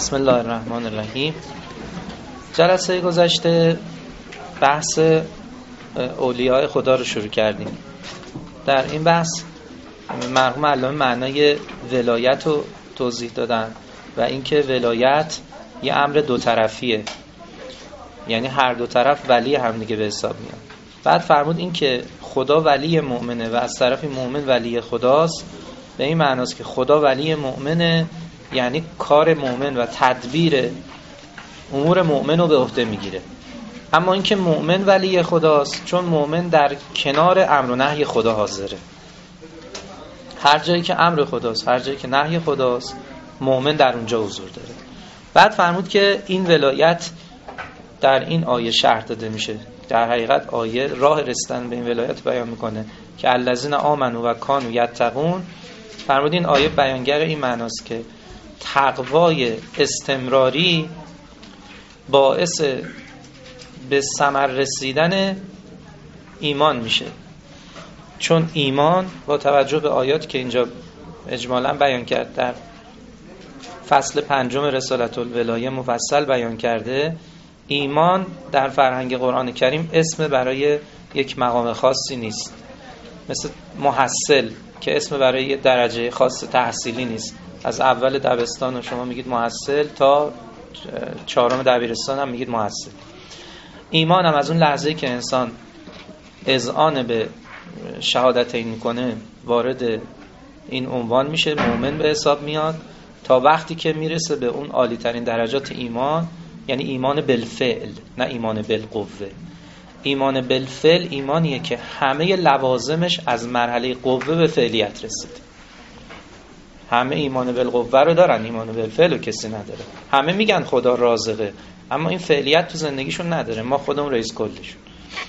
بسم الله الرحمن الرحیم. جلسه گذشته بحث اولیاء خدا رو شروع کردیم. در این بحث مرحوم علامه معنای ولایت رو توضیح دادن و اینکه ولایت یه امر دو طرفیه، یعنی هر دو طرف ولی هم دیگه به حساب میاد. بعد فرمود این که خدا ولی مؤمنه و از طرفی مؤمن ولی خداست. به این معناست که خدا ولی مؤمنه، یعنی کار مؤمن و تدبیر امور مؤمن رو به عهده میگیره. اما اینکه مؤمن ولی خداست چون مؤمن در کنار امر و نهی خدا حاضره. هر جایی که امر خداست، هر جایی که نهی خداست، مؤمن در اونجا حضور داره. بعد فرمود که این ولایت در این آیه شرح داده میشه. در حقیقت آیه راه رسیدن به این ولایت بیان میکنه که الذین آمنوا و کانوا یتقون. فرمود این آیه بیانگر این معناست که تقوای استمراری باعث به ثمر رسیدن ایمان میشه، چون ایمان با توجه به آیات که اینجا اجمالاً بیان کرد در فصل 5 رسالت الولایه مفصل بیان کرده، ایمان در فرهنگ قرآن کریم اسم برای یک مقام خاصی نیست، مثل محصل که اسم برای درجه خاص تحصیلی نیست. از اول دبستان شما میگید محصل تا 4 دبیرستان هم میگید محصل. ایمان هم از اون لحظه‌ای که انسان اذعان به شهادتین میکنه وارد این عنوان میشه، مؤمن به حساب میاد، تا وقتی که میرسه به اون عالی ترین درجات ایمان، یعنی ایمان بالفعل نه ایمان بالقوه. ایمان بالفعل ایمانیه که همه لوازمش از مرحله قوه به فعلیت رسید. همه ایمان بالقوه رو دارن، ایمان بالفعل رو کسی نداره. همه میگن خدا رازقه، اما این فعلیت تو زندگیشون نداره. ما خودمون رئیس کلشون.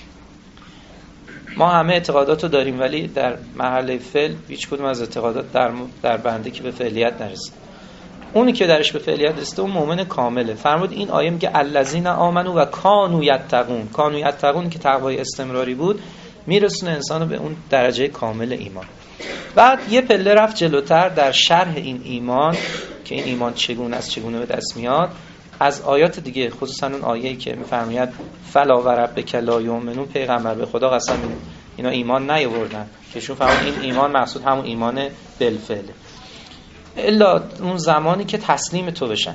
ما همه اعتقادات رو داریم ولی در مرحله فعل هیچ کدوم از اعتقادات در بنده که به فعلیت نرسید. اونی که درش به فعلیت رسیده اون مؤمن کامله. فرمود این آیه میگه الذین آمنوا و کانوا یتقون. کانوا یتقون که تقوای استمراری بود، میرسونه انسانو به اون درجه کامل ایمان. بعد یه پله رفت جلوتر در شرح این ایمان که این ایمان چگونه است، چگونه به دست میاد، از آیات دیگه، خصوصا اون آیه‌ای که میفرماید فلا و ربک لا یؤمنون، پیغمبر به خدا قسم اینا ایمان نیاوردن، که شون فرمود این ایمان مقصود همون ایمان بالفعله، الا اون زمانی که تسلیم تو بشن.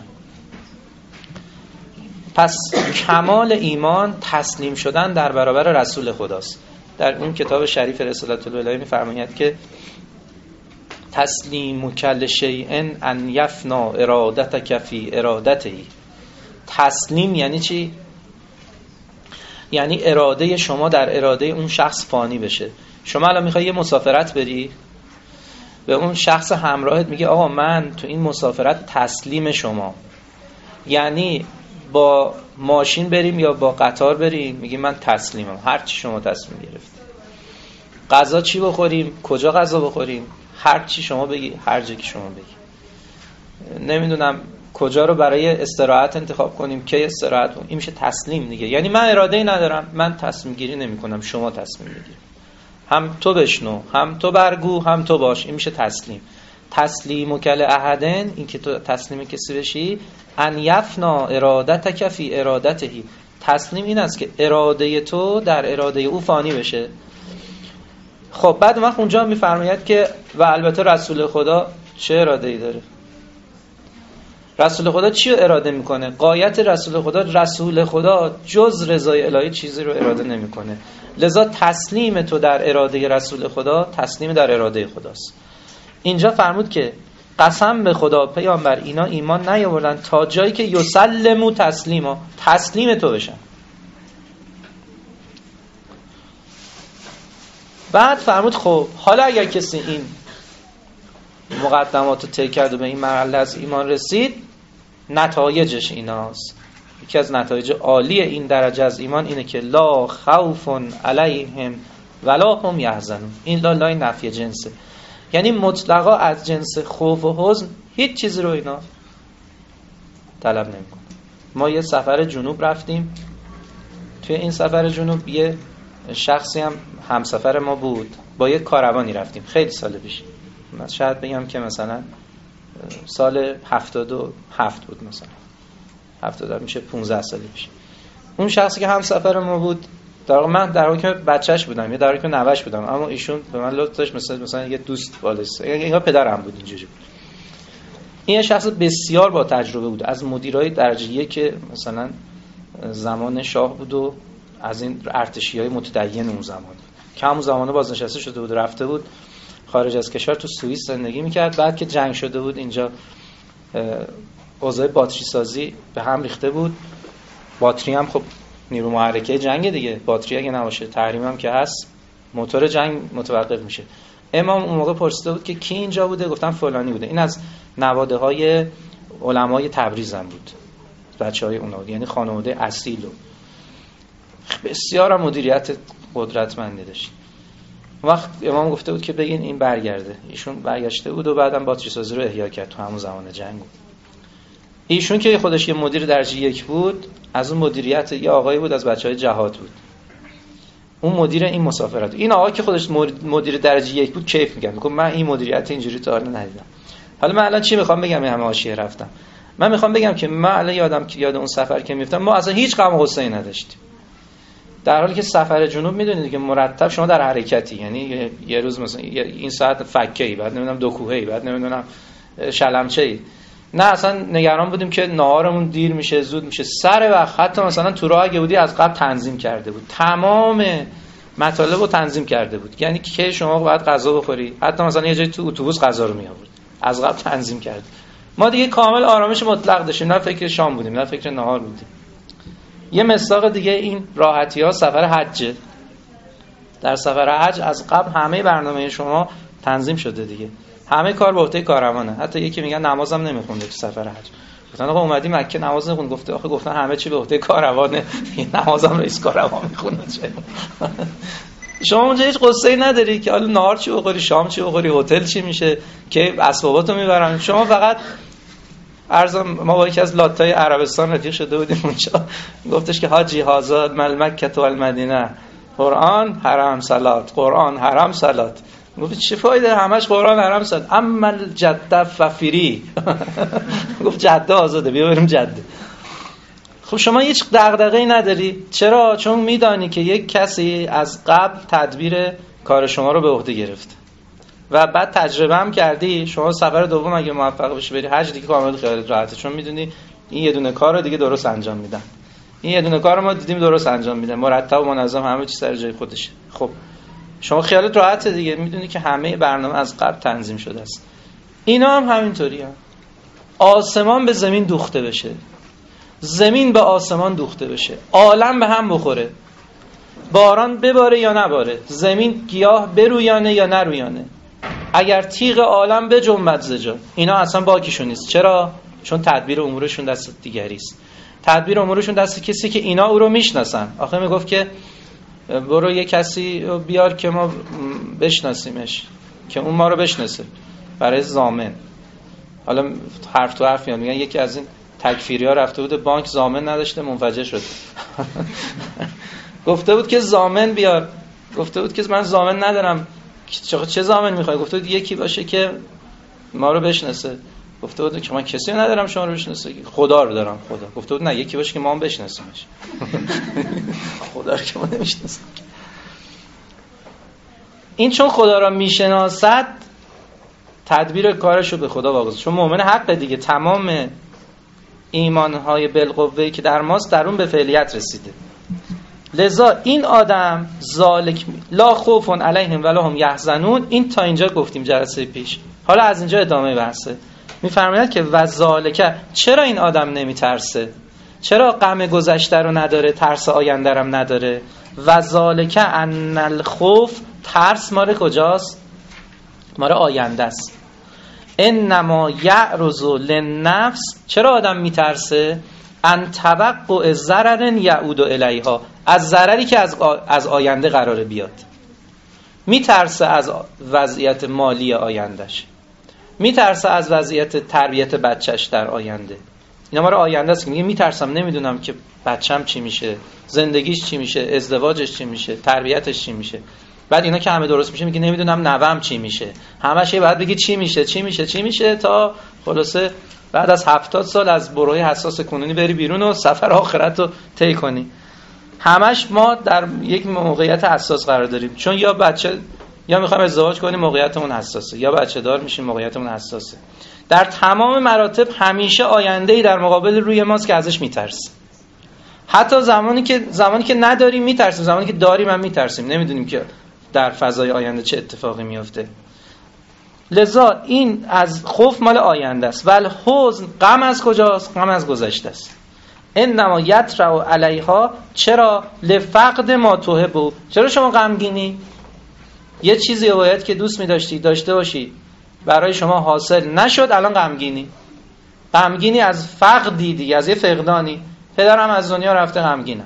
پس کمال ایمان تسلیم شدن در برابر رسول خداست. در اون کتاب شریف رسالت الولایه می‌فرماید که تسلیم کل شیء ان یفنا ارادتک فی ارادته. تسلیم یعنی چی؟ یعنی اراده شما در اراده اون شخص فانی بشه. شما الان میخوای یه مسافرت بری، به اون شخص همراهت میگه آقا من تو این مسافرت تسلیم شما، یعنی با ماشین بریم یا با قطار بریم، میگی من تسلیمم، هر چی شما تصمیم گرفتید. غذا چی بخوریم، کجا غذا بخوریم، هر چی شما بگی، هر جا که شما بگی. نمیدونم کجا رو برای استراحت انتخاب کنیم، کی استراحت کنیم، این میشه تسلیم دیگه. یعنی من اراده‌ای ندارم، من تصمیم گیری نمی‌کنم، شما تصمیم بگیرید. هم تو بشنو، هم تو برگو، هم تو باش. این میشه تسلیم. تسلیم کل احدن، این که تو تسلیم کسی بشی، ان یفنا ارادتک فی ارادته. تسلیم این است که اراده تو در اراده او فانی بشه. خب بعد وقت اونجا میفرماید که و البته رسول خدا چه اراده‌ای داره؟ رسول خدا چی رو اراده میکنه؟ غایت رسول خدا جز رضای الهی چیزی رو اراده نمیکنه. لذا تسلیم تو در اراده رسول خدا تسلیم در اراده خداست. اینجا فرمود که قسم به خدا پیامبر اینا ایمان نیاوردن تا جایی که یسلموا تسلیما، تسلیم تو بشن. بعد فرمود خب حالا اگر کسی این مقدمات رو طی کرد و به این مرحله از ایمان رسید، نتایجش ایناست. یکی از نتایج عالی این درجه از ایمان اینه که لا خوف علیهم ولا هم یحزنون. این لای نفی جنسه، یعنی مطلقا از جنس خوف و حزن هیچ چیزی رو اینا طلب نمی‌کنه. ما یه سفر جنوب رفتیم، توی این سفر جنوب یه شخصی هم همسفر ما بود، با یه کاروانی رفتیم خیلی سال پیش. شاید بگم که مثلا سال 77 بود مثلا، 70 میشه 15 سال پیش. اون شخصی که همسفر ما بود، در واقع من در واقع که بچهش بودم یا در واقع که نوه‌ش بودم، اما ایشون به من لطف داشت مثلا یه دوست بالست، انگار پدرم بود، اینجوری بود. این شخص بسیار با تجربه بود، از مدیرای درجه یک که مثلا زمان شاه بود و از این ارتشی‌های متدین اون زمان که همون زمانه بازنشسته شده بود و رفته بود خارج از کشور، تو سوئیس زندگی میکرد. بعد که جنگ شده بود اینجا اوضاع باتری سازی به هم ریخته بود. باتری هم خب نیرو محرکه جنگ دیگه، باتری اگه نباشه تحریم هم که هست، موتور جنگ متوقف میشه. امام اون موقع پرسیده بود که کی اینجا بوده، گفتم فلانی بوده. این از نواده های علمای تبریز هم بود، بچهای اونا، یعنی خانواده اصیل و بسیار مدیریت قدرتمندی داشت. وقت امام گفته بود که بگین این برگرده، ایشون برگشته بود و بعدم باتری سازی رو احیا کرد تو همون زمان جنگ. ایشون که خودش یه مدیر درجه یک بود، از اون مدیریت یه آقایی بود از بچهای جهاد بود، اون مدیر این مسافرت. این آقا که خودش مدیر درجه یک بود کیف می‌کرد، میگم من این مدیریت اینجوری تا حالا ندیدم. حالا من الان چی میخوام بگم؟ همه حاشیه رفتم. من میخوام بگم که من الان یاد اون سفر که میفتم، ما اصلا هیچ غم و غصه‌ای نداشتیم، در حالی که سفر جنوب میدونید که مرتب شما در حرکتی، یعنی یه روز مثلا این ساعت فکه‌ای، بعد نمیدونم دو کوهه‌ای، بعد نمیدونم شلمچه‌ای. نه اصلا نگران بودیم که نهارمون دیر میشه، زود میشه، سر وقت. حتی مثلا تو راه اگه بودی از قبل تنظیم کرده بود، تمام مطالب رو تنظیم کرده بود، یعنی که شما باید غذا بخوری، حتی مثلا یه جایی تو اتوبوس غذا رو می آورد، از قبل تنظیم کرد. ما دیگه کامل آرامش مطلق داشتیم، نه فکر شام بودیم نه فکر نهار بودیم. یه مصداق دیگه این راحتی‌ها سفر حج. در سفر حج از قبل همه برنامه شما تنظیم شده دیگه، همه کار به عهده کاروانه. حتی یکی میگن نمازم نمیخونده تو سفر حج. گفتن آقا اومدی مکه نماز نخون، گفته آخه گفتن همه چی به عهده کاروانه، نمازم رئیس کاروان میخونه. شما اونجا هیچ قصه‌ای نداری که حالا نهار چی بخوری، شام چی بخوری، هتل چی میشه، که اسباباتو میبرن. شما فقط ما با یکی از لاتای عربستان رفیق شده بودیم اونجا، گفتش که حاجی هازا مکه و المدینه، قرآن حرم صلات، قرآن حرم صلات. گفت چه فایده، همش قرآن حرم صلات. اما الجده ففری. گفت جده آزاده، بیا بریم جده. خب شما هیچ دغدغه‌ای نداری. چرا؟ چون میدانی که یک کسی از قبل تدبیر کار شما رو به عهده گرفت و بعد تجربه هم کردی. شما سفر دوم اگه موفق بشی بری حج دیگه کامل خیالت راحته، چون میدونی این یه دونه کار رو دیگه درست انجام میدن. این یه دونه کار رو ما دیدیم درست انجام میدن، مرتب و منظم، همه چیز سر جای خودشه. خب شما خیالت راحته دیگه، میدونی که همه برنامه از قبل تنظیم شده است. اینا هم همینطوریه. آسمان به زمین دوخته بشه، زمین به آسمان دوخته بشه، عالم به هم بخوره، باران بباره یا نباره، زمین گیاه برویانه یا نرویانه، اگر تیغ عالم بجنبد ز جا، اینا اصلا باکیشون نیست. چرا؟ چون تدبیر امورشون دست دیگری است. تدبیر امورشون دست کسی که اینا او رو میشناسن. آخه میگفت که برو یه کسی بیار که ما بشناسیمش، که اون ما رو بشناسه، برای ضامن. حالا حرف تو حرف میگن یکی از این تکفیری ها رفته بود بانک، ضامن نداشته، منفجر شد. گفته بود که ضامن بیار، گفته بود که من ضامن ندارم. چه ضامن میخوای؟ گفته بود یکی باشه که ما رو بشناسه. گفته بود که من کسی ندارم شما رو بشناسه، خدا رو دارم. خدا. گفته بود نه، یکی باشه که ما هم بشناسیمش. خدا رو که ما نمیشناسیم. این چون خدا را میشناسد تدبیر کارشو به خدا واگذار، چون مؤمن حق دیگه. تمام ایمانهای بالقوه‌ای که در ماست در اون به فعلیت رسیده. لذا این آدم ذالک لا خوف علیهم ولا هم یحزنون. این تا اینجا گفتیم جلسه پیش، حالا از اینجا ادامه بحثه. میفرماید که و ذالک، چرا این آدم نمیترسه؟ چرا غم گذشته رو نداره، ترس آینده رو نداره؟ و ذالک ان الخوف، ترس مال کجاست؟ مال آینده است. انما یعرض للنفس، چرا آدم میترسه؟ ان توقع ضرر یعود الیها، از ضرری که از آینده قراره بیاد. میترسه از وضعیت مالی آیندهش، میترسه از وضعیت تربیت بچهش در آینده. اینا مال آینده است که میگه میترسم، نمیدونم که بچم چی میشه، زندگیش چی میشه، ازدواجش چی میشه، تربیتش چی میشه. بعد اینا که همه درست میشه میگه نمیدونم نوام چی میشه، همش باید بگی چی میشه تا خلاصه بعد از 70 سال از بروی حساس کنونی بری بیرون و سفر آخرت رو طی کنی. همش ما در یک موقعیت حساس قرار داریم، چون یا میخوایم ازدواج کنیم موقعیتمون حساسه، یا بچه دار میشیم موقعیتمون حساسه. در تمام مراتب همیشه آینده‌ای در مقابل روی ماست که ازش میترسیم. حتی زمانی که نداریم میترسیم، زمانی که داریم هم میترسیم، نمیدونیم که در فضای آینده چه اتفاقی میفته. لذا این از خوف مال آینده است. ولی حزن، غم از کجاست؟ غم از گذشته است. انما یترع علیها، چرا؟ لفقد ما تحب. چرا شما غمگینی؟ یه چیزی باید که دوست می‌داشتی داشته باشی برای شما حاصل نشد، الان غمگینی از فقدی دیگه، از یه فقدانی. پدرم از دنیا رفته، غمگینم.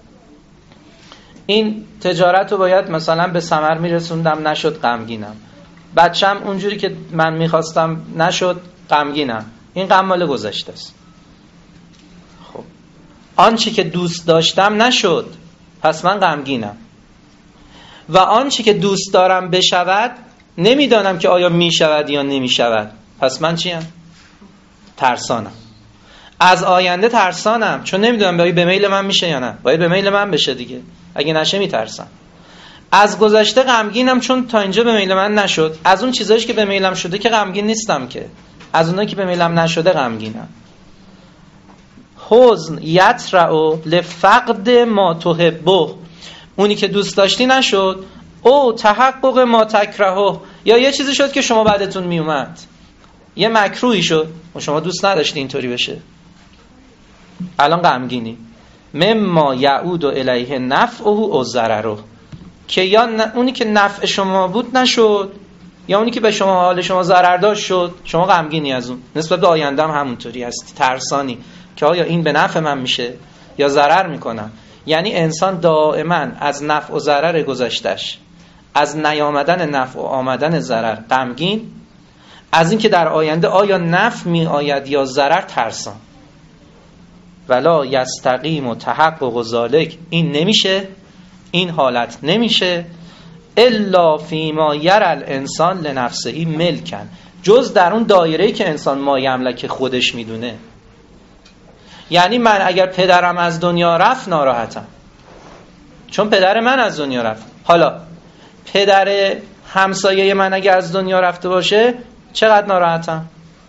این تجارت رو باید مثلا به ثمر میرسوندم، نشد، غمگینم. بچم اونجوری که من میخواستم نشد، غمگینم. این غم مال گذشته است. خب آنچه که دوست داشتم نشد، پس من غمگینم. و آنچه که دوست دارم بشود نمیدانم که آیا میشود یا نمیشود، پس من چیم؟ ترسانم. از آینده ترسانم، چون نمیدونم باید به میل من میشه یا نه. باید به میل من بشه دیگه، اگه نشه میترسم. از گذشته غمگینم، چون تا اینجا به میل من نشد. از اون چیزایش که به میلم شده که غمگین نیستم، که از اونایی که به میلم نشده غمگینم. حزن یترع لفقد ما تحبه، اونی که دوست داشتی نشد. او تحقق ما تکرهه، یا یه چیزی شد که شما بعدتون میومد، یه مکروهی شد و شما دوست نداشتی اینطوری بشه، الان غمگینی. مما یعود الیه نفعه او ضرره، که یا اونی که نفع شما بود نشد، یا اونی که به شما حال شما ضرر داشت شد، شما غمگینی از اون. نسبت به آینده هم همونطوری هستی، ترسانی که آیا این به نفع من میشه یا ضرر میکنم. یعنی انسان دائما از نفع و ضرر گذشتش، از نیامدن نفع و آمدن ضرر غمگین، از این که در آینده آیا نفع می آید یا ضرر ترسان. ولا یستقیم و تحقق و ذالک، این نمیشه، این حالت نمیشه الا فیما یری الانسان لنفسه ملکن، جز در اون دایره‌ای که انسان ما یملک خودش میدونه. یعنی من اگر پدرم از دنیا رفت ناراحتم، چون پدر من از دنیا رفت. حالا پدر همسایه من اگر از دنیا رفته باشه چقدر ناراحتم؟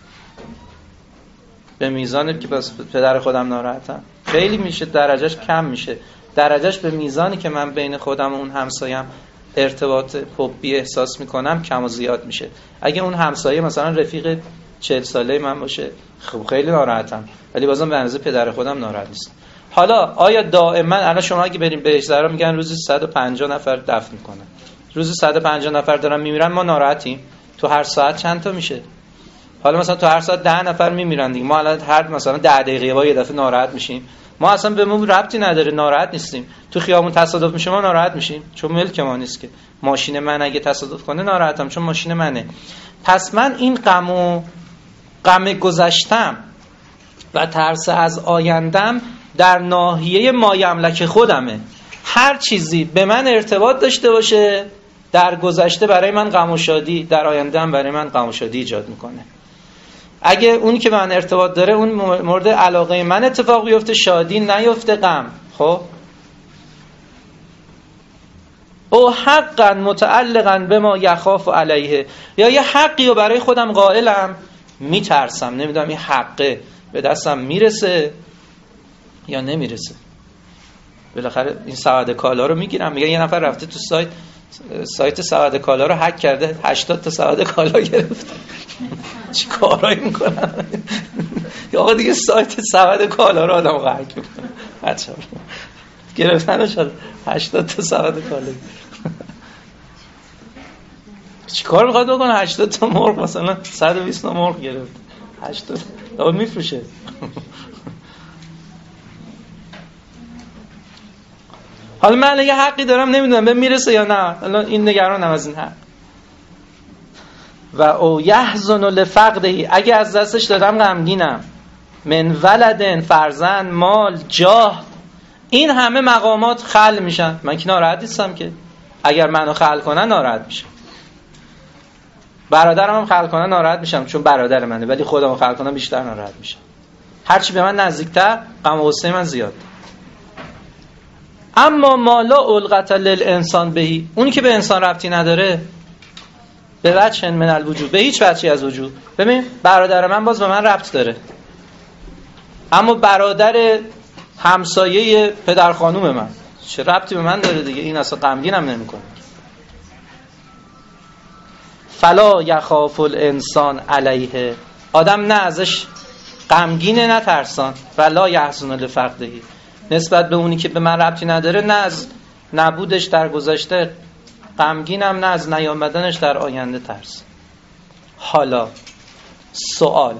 به میزانی که بس پدر خودم ناراحتم خیلی میشه، درجهش کم میشه. درجهش به میزانی که من بین خودم و اون همسایم ارتباط حبی احساس میکنم کم و زیاد میشه. اگه اون همسایه مثلا رفیق 40 ساله من باشه خب خیلی ناراحتم، ولی بازم به اندازه پدر خودم ناراحت نیستم. حالا آیا دائما الان شما اگه بریم بهش زرا میگن روزی 150 نفر دفن میکنن، روزی 150 نفر دارن میمیرن، ما ناراحتیم؟ تو هر ساعت چند تا میشه؟ حالا مثلا تو هر ساعت 10 نفر میمیرن دیگه، ما الان هر مثلا 10 دقیقه با یه دفعه ناراحت میشیم. ما اصلا به ما ربطی نداره، ناراحت نیستیم. تو خیابون تصادف میشه ما ناراحت میشیم، چون ملک ما نیست که. ماشین من اگه تصادف کنه ناراحتم، چون ماشین منه. پس من این غم گذشتم و ترس از آیندم در ناحیه مایملک خودمه. هر چیزی به من ارتباط داشته باشه در گذشته برای من غم و شادی، در آینده هم برای من غم و شادی ایجاد میکنه. اگه اونی که به من ارتباط داره اون مورد علاقه من اتفاق بیفته، شادی نیفته، غم. خب او حقا متعلقا به ما یخاف علیه، یا یه حقی رو برای خودم قائلم، میترسم نمیدونم این حقه به دستم میرسه یا نمیرسه. بالاخره این سواد کالا رو میگیرم، میگه یه نفر رفته تو سایت سواد کالا رو هک کرده، 80 تا سواد کالا گرفته. چی کارایی میکنن؟ یا آقا دیگه سایت سواد کالا رو آدم هک میکنه. بچه‌ها گرفتنش 80 تا سواد کالا. چی کار میخواد بکنه؟ 80 تا مرغ مثلا 120 تا مرغ گرفت، 80 تا میفروشه. حالا من یه حقی دارم، نمیدونم به میرسه یا نه، الان این نگرانم از این حق. و او یحزن لفقده، اگه از دستش دادم غمگینم. من ولدن، فرزند، مال، جاه، این همه مقامات خل میشن، من که ناراحت نیستم که. اگر منو خلق کنن ناراحت میشم، برادرم هم خلق کنن ناراحت میشم چون برادر منه، ولی خودمو خلق کنن بیشتر ناراحت میشم. هرچی به من نزدیکتر غم و غصه من زیاد. اما ما لا علقة للانسان بهی، اونی که به انسان ربطی نداره، به وجه من الوجود، به هیچ وجهی از وجود. ببین برادر من باز به من ربط داره، اما برادر همسایه پدر خانوم من چه ربطی به من داره دیگه، این اصلا غمگینم نمیکنه. فلا یخاف الانسان علیه، آدم نه ازش غمگینه نه ترسان. ولا یحزن لفقدهی، نسبت به اونی که به من ربطی نداره نه از نبودش در گذشته غمگینم نه از نیامدنش در آینده ترس. حالا سوال،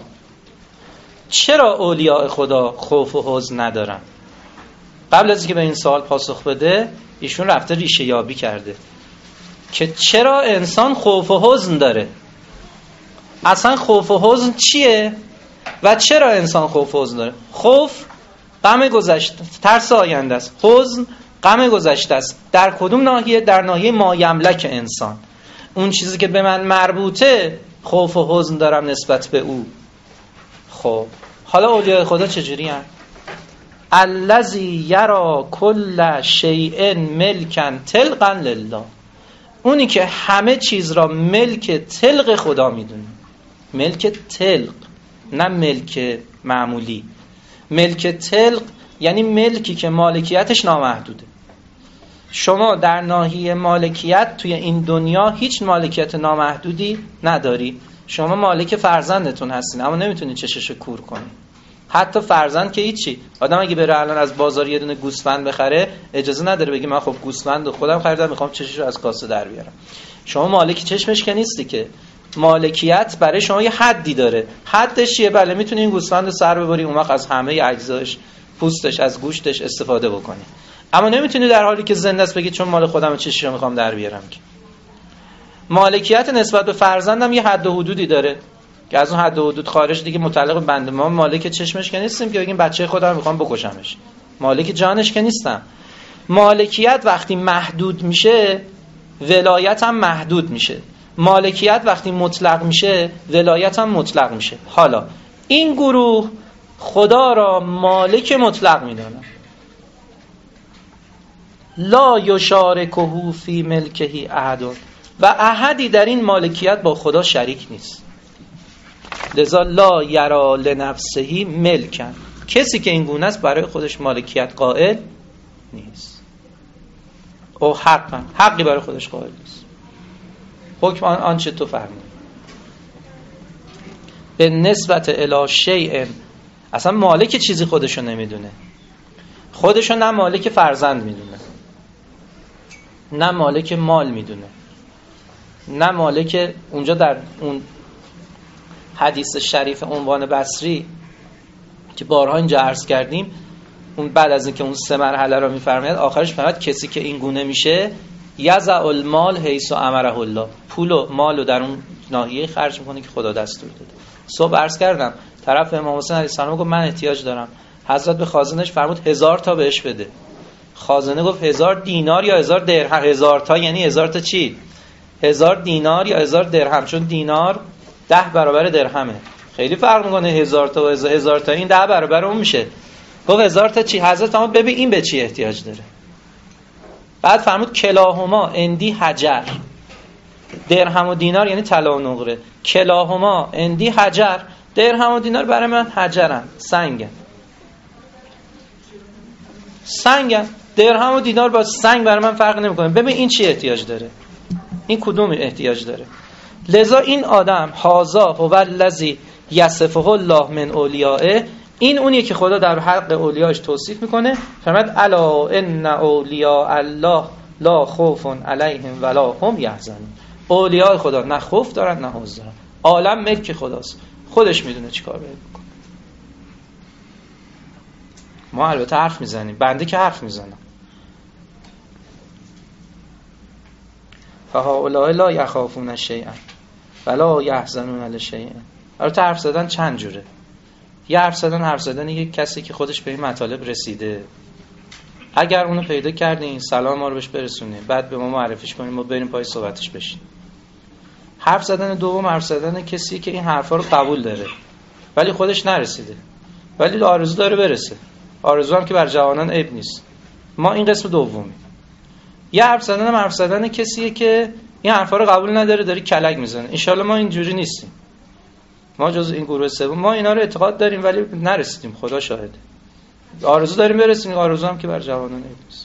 چرا اولیاء خدا خوف و حزن ندارن؟ قبل از اینکه به این سوال پاسخ بده ایشون رفته ریشه یابی کرده که چرا انسان خوف و حزن داره، اصلا خوف و حزن چیه و چرا انسان خوف و حزن داره. خوف غم گذشته، ترس آینده است. حزن غم گذشته است. در کدوم ناحیه؟ در ناحیه مایملک انسان، اون چیزی که به من مربوطه خوف و حزن دارم نسبت به او. خب حالا اولیاء خدا چجوری هستند؟ الذی یرا کل شیء ملکا طلقا لله، اونی که همه چیز را ملک طلق خدا میدونه. ملک طلق، نه ملک معمولی. ملک طلق یعنی ملکی که مالکیتش نامحدوده. شما در ناحیه مالکیت توی این دنیا هیچ مالکیت نامحدودی نداری. شما مالک فرزندتون هستین اما نمیتونید چششو کور کنید. حتی فرزند که هیچی، آدم اگه بره الان از بازار یه دونه گوسفند بخره اجازه نداره بگه من خب گوسفند خودم خریدم میخوام چششو از کاسه در بیارم. شما مالک چشمش که نیستی که. مالکیت برای شما یه حدی داره. حدش چیه؟ بله میتونی این گوسفند رو سر ببری اون وقت از همه اجزاش، پوستش، از گوشتش استفاده بکنی، اما نمیتونی در حالی که زنده است بگی چون مال خودم چششو میخوام در بیارم. که مالکیت نسبت به فرزندم یه حد و حدودی داره که از اون حد و حدود خارج دیگه متعلق به بنده. ما مالک چشمش که نیستیم که بگیم بچه خودم میخوام بکشمش، مالک جانش که نیستم. مالکیت وقتی محدود میشه ولایت هم محدود میشه. مالکیت وقتی مطلق میشه ولایت هم مطلق میشه. حالا این گروه خدا را مالک مطلق میدونن. لا یشارکه فی ملکه احد، و احدی در این مالکیت با خدا شریک نیست. لذا لا یرا لنفسه ملکن، کسی که این گونه است برای خودش مالکیت قائل نیست. او حقی برای خودش قائل نیست. حکم آنچه تو فرمودی به نسبت الی شیء، اصلا مالک چیزی خودشو نمیدونه. خودشو نه مالک فرزند میدونه، نه مالک مال میدونه، نه مالک. اونجا در اون حدیث شریف عنوان بصری که بارها اینجا عرض کردیم، اون بعد از اینکه اون 3 مرحله رو میفرماید آخرش فقط کسی که این گونه میشه یضع المال حیث امره الله، پول و مال رو در اون ناحیه خرج میکنه که خدا دستور داده. صبح عرض کردم طرف امام حسین علیه السلام گفت من احتیاج دارم. حضرت به خازنش فرمود 1000 تا بهش بده. خازنه گفت 1000 دینار یا 1000 درهم. 1000 تا یعنی 1000 تا چی؟ 1000 دینار یا 1000 درهم، چون دینار 10 برابر درهمه. خیلی فرق میکنه 1000 تا و 1000 تا، این 10 برابر اون میشه. گفت 1000 تا چی؟ حضرت فرمود ببین این به چی احتیاج داره. بعد فرمود کلاهما اندی حجر، درهم و دینار یعنی طلا و نقره. کلاهما اندی حجر، درهم و دینار برای من حجرن، سنگن. درهم و دینار با سنگ برای من فرق نمیکنه. ببین این چی احتیاج داره، این کدوم احتیاج داره. لذا این آدم هازا هو الذی یصفه الله من اولیائه، این اونیه که خدا در حق اولیاش توصیف میکنه. فرمود الا ان اولیاء الله لا خوف علیهم ولا هم یحزنون. اولیاء خدا نه خوف دارن نه حزن دارن. عالم ملک خداست، خودش میدونه چیکار باید بکنه. ما البته حرف میزنیم، بنده که حرف میزنم. فهؤلاء لا یخافون شیئا ولا یحزنون علی شیء. البته حرف زدن چند جوره. یه حرف زدن یک کسی که خودش به این مطالب رسیده، اگر اونو پیدا کردین سلام ما رو بهش برسونید، بعد به ما معرفیش کنیم، ما بریم پای صحبتش بشیم. حرف زدن دوم حرف زدن کسی که این حرفا رو قبول داره ولی خودش نرسیده، ولی آرزو داره برسه. آرزو هم که بر جوانان عیب نیست. ما این قسم دومی. یه حرف زدن حرف زدن کسیه که این حرفا رو قبول نداره، داره کلک میزنه. ان شاءالله ما اینجوری نیستیم. ما جز این گروه سوم، ما اینا رو اعتقاد داریم ولی نرسیدیم، خدا شاهده. آرزو داریم برسیم، آرزو هم که بر جوانان عیب نیست.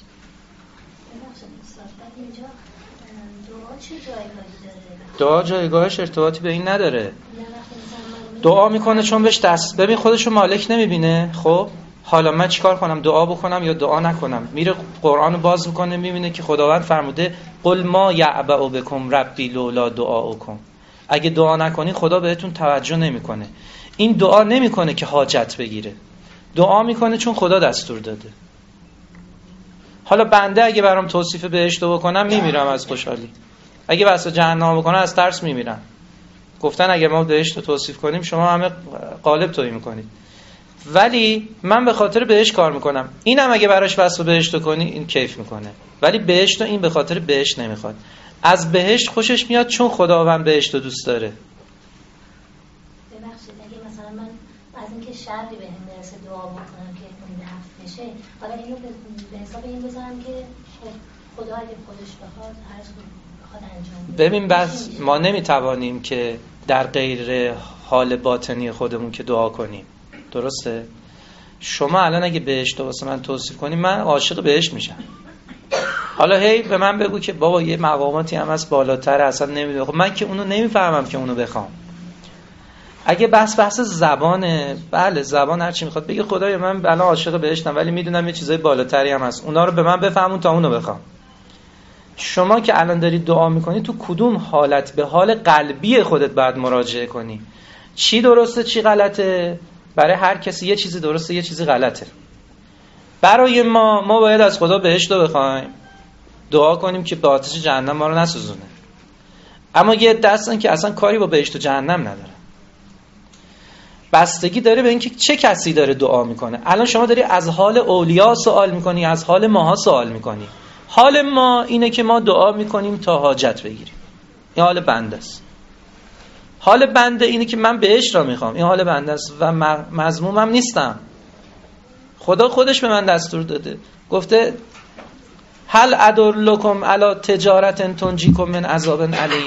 دعا جایگاهش ارتباطی به این نداره. دعا میکنه چون بهش دست، ببین خودشو مالک نمیبینه. خب حالا من چیکار کنم؟ دعا بکنم یا دعا نکنم؟ میره قرآنو باز میکنه، میبینه که خداوند فرموده قل ما یعبأ بکم ربی لولا دعاؤکم. اگه دعا نکنی خدا بهتون توجه نمیکنه. این دعا نمیکنه که حاجت بگیره، دعا میکنه چون خدا دستور داده. حالا بنده اگه برام توصیف بهشت بکنم میمیرم از خوشحالی، اگه واسه جهنم بکنم از ترس میمیرم. گفتن اگه ما بهشت رو توصیف کنیم شما همه قالب تویی میکنید، ولی من به خاطر بهشت کار میکنم. اینم اگه براش وصف بهشت کنی این کیف میکنه، ولی بهشت رو این به خاطر بهشت نمیخواد. از بهشت خوشش میاد چون خداوند بهشت رو دوست داره. ببخشید اگه مثلا من از اینکه شرطی بهم برسه دعا بکنم که اون دفع بشه، حالا اینو به حساب این بذارم که خدا اگه خودش بخواد هر چیزی بخواد انجام بده. ببین بس ما نمیتوانیم که در غیر حال باطنی خودمون که دعا کنیم. درسته؟ شما الان اگه بهشت رو واسه من توصیف کنی من عاشق بهشت میشم. حالا هی به من بگو که بابا یه مقاماتی هم هست بالاتر اصلا نمیدونم، خب من که اونو نمیفهمم که اونو بخوام. اگه بحث زبانه، بله زبان هر چی میخواد بگه خدایا من الان عاشق بهشتم ولی میدونم یه چیزای بالاتری هم هست، اونا رو به من بفهمون تا اونو بخوام. شما که الان داری دعا میکنی تو کدوم حالت به حال قلبی خودت باید مراجعه کنی؟ چی درسته چی غلطه؟ برای هر کسی یه چیزی درسته یه چیزی غلطه. برای ما باید از خدا بهشت رو بخوایم، دعا کنیم که به آتش جهنم ما رو نسوزونه. اما یه دستن که اصلا کاری با بهشت و جهنم نداره. بستگی داره به اینکه چه کسی داره دعا میکنه. الان شما داری از حال اولیا سوال میکنی، از حال ماها سوال میکنی. حال ما اینه که ما دعا میکنیم تا حاجت بگیریم، این حال بنده است. حال بنده اینه که من بهشت را میخوام، این حال بنده است و مذمومم نیستم. خدا خودش به من دستور داده، گفته هل ادلکم علی تجارت تنجیکم من عذاب علیم.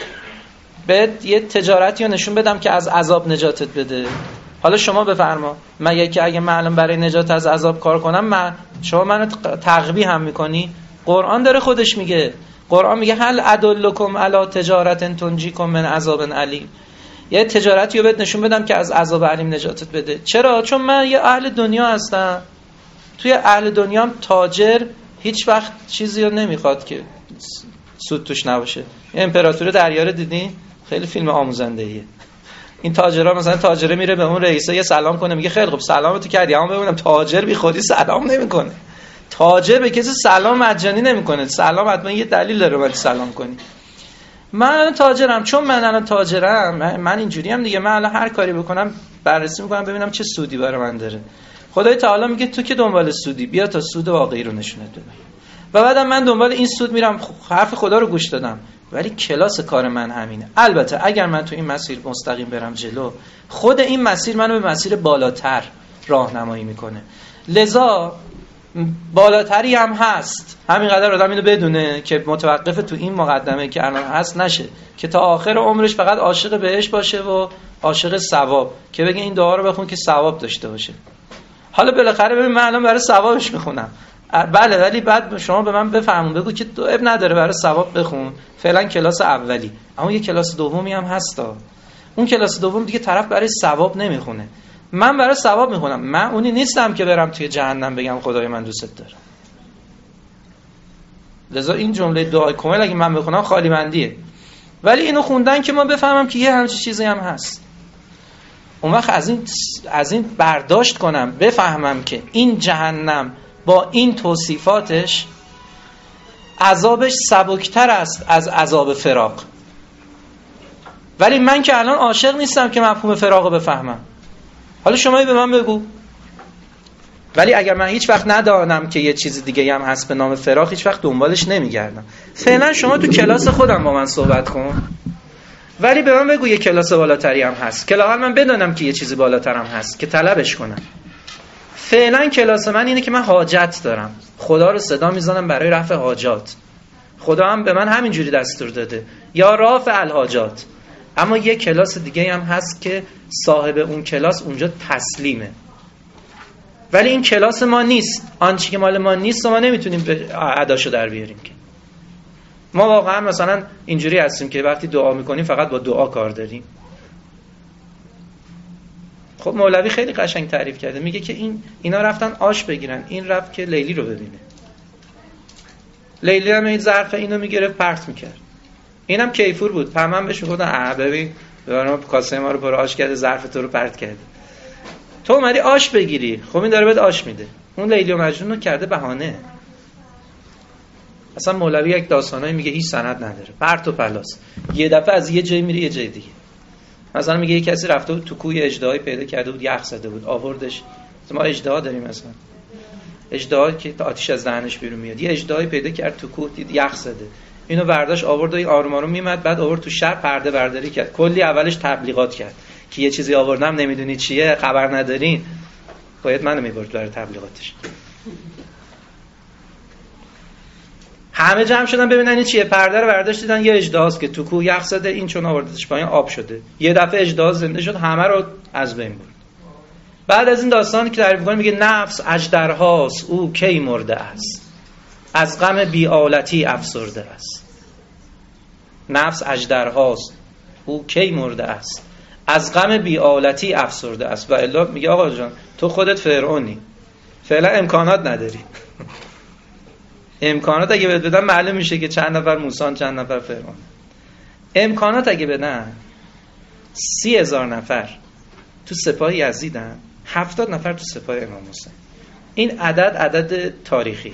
بهت یه تجارتی رو نشون بدم که از عذاب نجاتت بده. حالا شما بفرما، مگه که اگه من الان برای نجات از عذاب کار کنم شما منو تقویح هم میکنی؟ قرآن داره خودش میگه، قرآن میگه هل ادلکم علی تجارت تنجیکم من عذاب علیم. یه تجارتی رو بهت نشون بدم که از عذاب علیم نجاتت بده. چرا؟ چون من یه اهل دنیا هستم. توی اهل دنیام تاجر هیچ وقت چیزی رو نمیخواد که سود توش نباشه. این امپراتور دریا رو دیدین؟ خیلی فیلم آموزنده‌ایه. این تاجرها مثلا تاجره میره به اون رئیسه یه سلام کنه، میگه خیلی خوب سلامتو کردی، اما ببینم تاجر بی خودی سلام نمیکنه. تاجر به کسی سلام مجانی نمیکنه. سلام حتما یه دلیل داره باید سلام کنی. من الان تاجرم، چون من الان تاجرم من اینجوریم دیگه. من الان هر کاری بکنم بررسی میکنم ببینم چه سودی برای من داره. خدای تعالی میگه تو که دنبال سودی، بیا تا سود واقعی رو نشونت بدم. و بعدم من دنبال این سود میرم، حرف خدا رو گوش دادم، ولی کلاس کار من همینه. البته اگر من تو این مسیر مستقیم برم جلو، خود این مسیر منو به مسیر بالاتر راهنمایی میکنه. لذا بالاتری هم هست، همینقدر آدم اینو بدونه که متوقف تو این مقدمه که الان هست نشه، که تا آخر عمرش فقط عاشق بهش باشه و عاشق ثواب، که بگه این دعا رو بخون که ثواب داشته باشه. حالا بالاخره ببین من الان برای ثوابش میخونم، بله، ولی بعد شما به من بفهمون، بگو که اب نداره برای ثواب بخون، فعلا کلاس اولی. اما یه کلاس دومی هم هستا. اون کلاس دوم دیگه طرف برای ثواب نمیخونه، من برای ثواب میخونم. من اونی نیستم که برم توی جهنم بگم خدای من دوست دارم. لذا این جمله دعای کامل اگه من بخونم خالی بندیه، ولی اینو خوندن که ما بفهمم که یه همچین چیزی هم هست. اون وقت از این برداشت کنم، بفهمم که این جهنم با این توصیفاتش عذابش سبکتر است از عذاب فراق. ولی من که الان عاشق نیستم که مفهوم فراق رو بفهمم. حالا شما به من بگو ولی اگر من هیچ وقت ندانم که یه چیز دیگه هم هست به نام فراق، هیچ وقت دنبالش نمیگردم. فعلا شما تو کلاس خودم با من صحبت کن، ولی به من بگو یه کلاس بالاتری هم هست که لااقل من بدونم که یه چیزی بالاترم هست که طلبش کنم. فعلا کلاس من اینه که من حاجت دارم، خدا رو صدا میزنم برای رفع حاجات. خدا هم به من همینجوری دستور داده، یا رافع الحاجات. اما یه کلاس دیگه هم هست که صاحب اون کلاس اونجا تسلیمه، ولی این کلاس ما نیست. آنچه که مال ما نیست ما نمیتونیم اداشو در بیاریم که. ما واقعا مثلا اینجوری هستیم که وقتی دعا میکنیم فقط با دعا کار داریم. خب مولوی خیلی قشنگ تعریف کرده، میگه که اینا رفتن آش بگیرن، این رفت که لیلی رو ببینه. لیلی هم این ظرف اینو میگرفت پرت میکرد. اینم کیفور بود، پمن بهش میگفتن ببین ببرم کاسه ما رو پر آش کرده، ظرف تو رو پرت کرده. تو اومدی آش بگیری، خب این داره بهت آش میده. اون لیلی و مجنون رو کرده بهانه. اصلا مولوی یک داستانایی میگه هیچ سند نداره، پرت و پلاس. یه دفعه از یه جای میره یه جای دیگه. مثلا میگه یه کسی رفته بود تو کوی اژدهایی پیدا کرده بود، یخ زده بود، آوردش. ما اژدها داریم مثلا، اژدها که آتش از دهنش بیرون میاد. یه اژدهایی پیدا کرد تو کوه، دید یخ زده، اینو برداشت آورد و این آروم آروم میمد، بعد آورد تو شهر پرده برداری کرد. کلی اولش تبلیغات کرد که یه چیزی آوردم نمیدونی چیه، خبر ندارین، باید منو میبرد برای تبلیغاتش. همه جمع شدن ببینن این چیه، پرده رو برداشت دیدن یه اژدهاست که تو کوه یخ زده، این چون آوردتش پایین آب شده. یه دفعه اژدها زنده شد، همه رو از بین برد. بعد از این داستانی که تعریف می‌کنه میگه نفس اژدرهاست او کی مرده است، از غم بی‌آلتی افسرده است. نفس اژدرهاست او کی مرده است، از غم بی‌آلتی افسرده است. و الا میگه آقا جان تو خودت فرعونی، فعلا امکانات نداری. امکانات اگه بدن معلوم میشه که چند نفر موسی چند نفر فرعون. امکانات اگه بدن 30,000 نفر تو سپاه یزیدن، 70 نفر تو سپاه امام حسین. این عدد تاریخیه.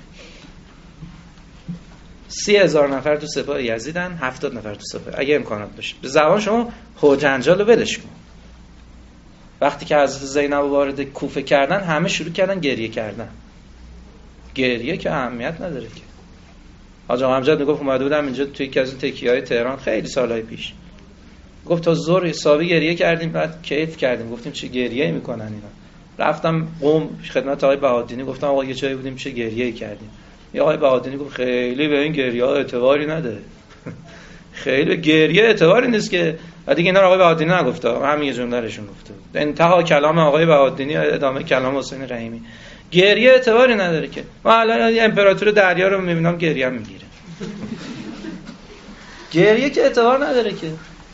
30,000 نفر تو سپاه یزیدن، 70 نفر تو سپاه. اگه امکانات باشه به زبان شما هوجنجال رو ولش کن. وقتی که حضرت زینب وارد کوفه کردن همه شروع کردن گریه کردن. گریه که اهمیت نداره که. حاج آقا امجد میگفت اومده بودم اینجا توی یکی از این تکیه‌های تهران خیلی سالهای پیش، گفت تا ظهر حسابی گریه کردیم، بعد کیف کردیم، گفتیم چه گریه‌ای میکنن اینا. رفتم قم خدمت آقای بهادینی، گفتم آقا یه جایی بودیم چه گریه‌ای کردیم. یه آقای بهادینی گفت خیلی به این گریه‌ها اعتباری نداره. خیلی گریه اعتباری نیست که. بعد دیگه اینا آقای بهادینی نگفت، همین یه جملهشون گفته. انتها کلام آقای بهادینی، ادامه کلام حسین رحیمی. گریه اعتباری نداره که. من الان امپراتور دریا رو میبینم گریه هم میگیره. گریه که اعتبار نداره که.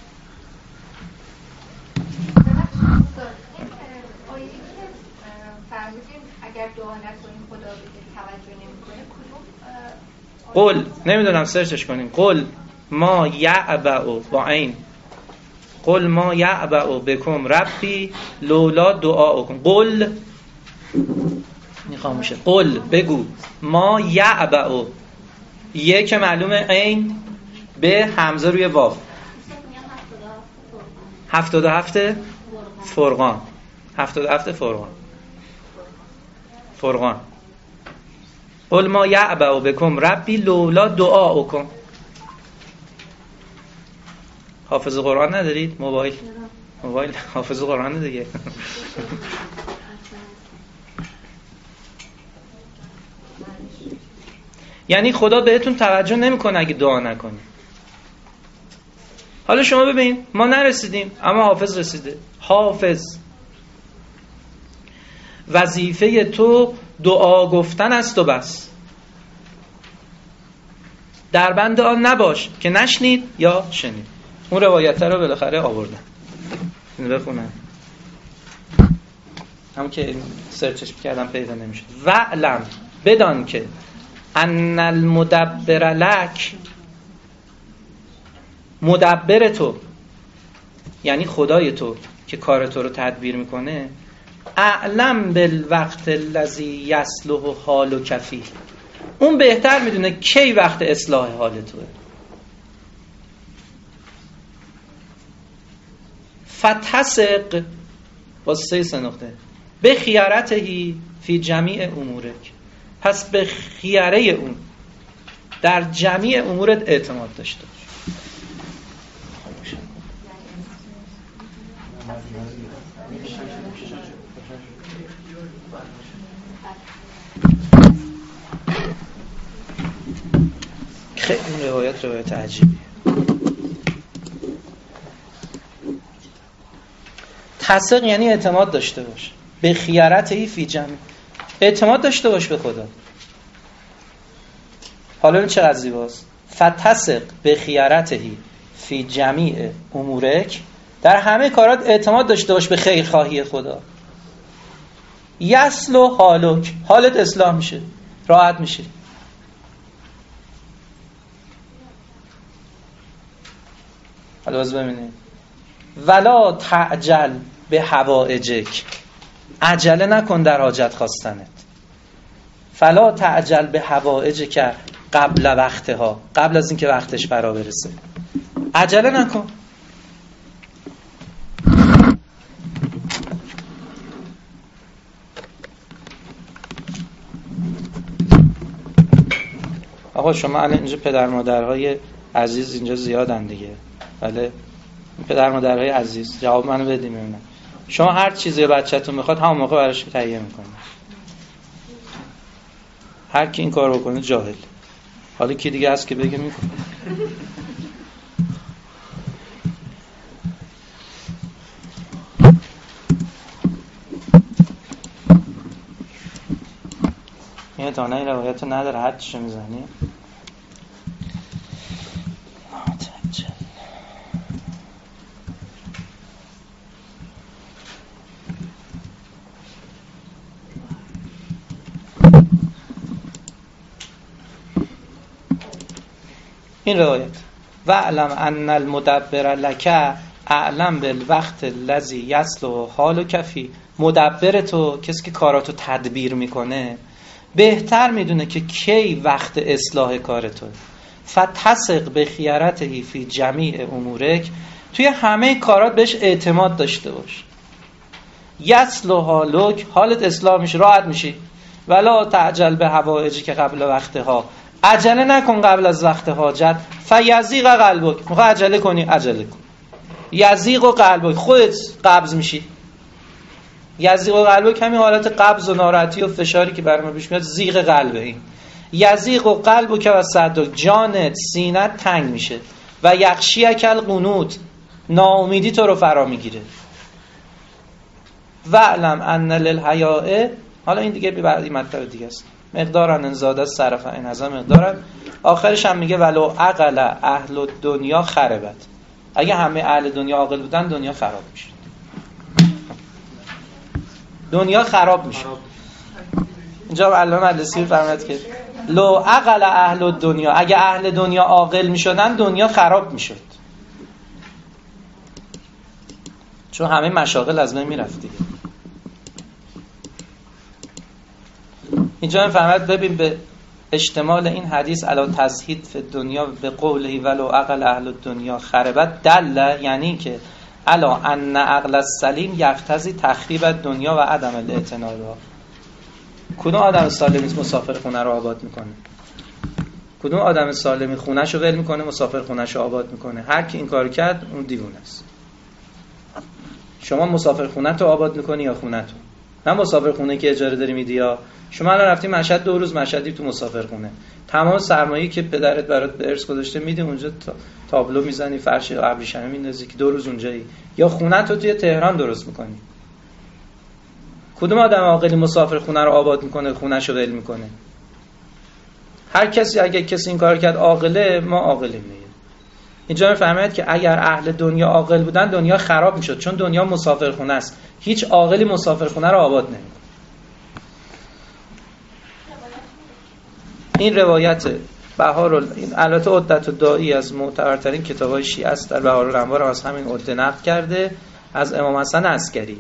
اگر دعا نکنیم خدا بده توجه نمیکنه، کدوم قل نمیدونم سرچش کنیم. قل ما یعبأ با عین، قل ما یعبأ بکم ربی لولا دعاؤکم. قل خاموشه. قل بگو ما یعبأ، یه که معلومه عین به همزه روی واو. 77 فرقان، 77 فرقان. قل ما یعبأ بکم ربی لولا دعاؤکم. حافظ قرآن ندارید؟ موبایل حافظ قرآن دیگه. یعنی خدا بهتون توجه نمیکنه اگه دعا نکنید. حالا شما ببین ما نرسیدیم اما حافظ رسیده. حافظ وظیفه تو دعا گفتن است و بس، در بند آن نباش که نشنید یا شنید. اون روایت رو بالاخره آوردن. اینو بخونم، همون که سرچش کردم پیدا نمیشد. وعلم، بدان که ان المدبر لک، مدبر تو یعنی خدای تو که کار تو رو تدبیر میکنه، اعلم بالوقت الذی یصلح حال کفی، اون بهتر میدونه کی وقت اصلاح حال توه. فتحسق با 3 نقطه، به خیارته فی جمیع امورک، پس به خیاره اون در جمیع امورت اعتماد داشته باش. خیلی این روایت عجیبیه. تثق یعنی اعتماد داشته باش. به خیارته فی جمیع، اعتماد داشته باش به خدا. حالا این چقدر زیباست. فتثق به خیارته فی جمیع امورک، در همه کارات اعتماد داشته باش به خیرخواهی خدا. یسلو حالک، حالت اصلاح میشه، راحت میشه. حالا باز ببینید. ولا تعجل به حوائجک، عجله نکن در حاجت خواستنت. فلا تعجل به حوائجک قبل وقتها، قبل از اینکه وقتش فرا برسه عجله نکن. آقا شما الان اینجا پدر مادرهای عزیز اینجا زیادن دیگه، بله پدر مادرهای عزیز جواب منو بدیم. ببینم شما هر چیزی بچه‌تون میخواد همون موقع براش تهیه میکنید. هر کی این کارو بکنه جاهل. حالا کی دیگه هست که بگه میکنه؟ این تا نه این روایت نداره، هر چیشو میزنی این روایت. و اعلم ان المدبر لک اعلم بالوقت الذی یصلح حالک فی، مدبر تو کسی که کاراتو تدبیر میکنه بهتر میدونه که کی وقت اصلاح کار تو. فتثق به خیارته فی جمیع امورک، توی همه کارات بهش اعتماد داشته باش. یصلح حالک، حالت اصلاح میشه، راحت میشی. ولا تعجل به حوائجک قبل وقتها، عجله نکن قبل از وقت حاجت. فیضیق قلبک، میخوای عجله کنی عجله کن. یضیق قلبک، خودت قبض میشی. یضیق قلبک همین حالت قبض و ناراحتی و فشاری که برام پیش میاد، ضیق قلبه. این یضیق قلبک و صدرک، جانت سینت تنگ میشه. و یغشیک القنوط، ناامیدی تو رو فرا میگیره. و اعلم ان للحیاء، حالا این دیگه بعدی مطلب دیگه است. مقدارن انزاده صرف این هزا مقدارن. آخرش هم میگه ولو عقل اهل الدنیا خربت، اگه همه اهل دنیا عاقل بودن دنیا خراب میشه. دنیا خراب میشه. اینجا علامه مجلسی فرمود که لو عقل اهل الدنیا، اگه اهل دنیا عاقل میشدن دنیا خراب میشد، چون همه مشاغل از بین میرفت دیگه. اینجا میفرماید ببین به اشتمال این حدیث علی تزهید فی دنیا به قوله ولو عقل اهل الدنیا خربت، دل یعنی که الا ان عقل السلیم یقتضی تخریب الدنیا و عدم الاعتنا بها. کدوم آدم سالمی مسافر خونه رو آباد میکنه؟ کدوم آدم سالمی خونه‌شو ول میکنه مسافر خونه‌شو آباد میکنه؟ هر کی این کارو کرد اون دیوونه است. شما مسافر خونه‌تو آباد میکنی یا خونه‌تو؟ نه مسافر خونه که اجاره داری میدی، یا شما الان رفتی مشهد 2 روز مشهدی تو مسافر خونه، تمام سرمایه‌ای که پدرت برات به ارث گذاشته میدی اونجا، تابلو میزنی، فرش ابریشمی میندازی که 2 روز اونجایی، یا خونه‌تو توی تهران درست میکنی. کدوم آدم عاقلی مسافر خونه رو آباد میکنه خونه‌شو ول میکنه؟ هر کسی اگه کسی این کار کرد عاقله، ما عاقلیم دیگه. اینجا میفهمید که اگر اهل دنیا عاقل بودن دنیا خراب میشد، چون دنیا مسافر خونه است. هیچ عاقلی مسافر خونه رو آباد نمیکنه. این روایت این البته عدت الداعی از معتبرترین کتاب‌های شیعه است، در بهارالانوار از همین عده نقل کرده از امام حسن عسکری.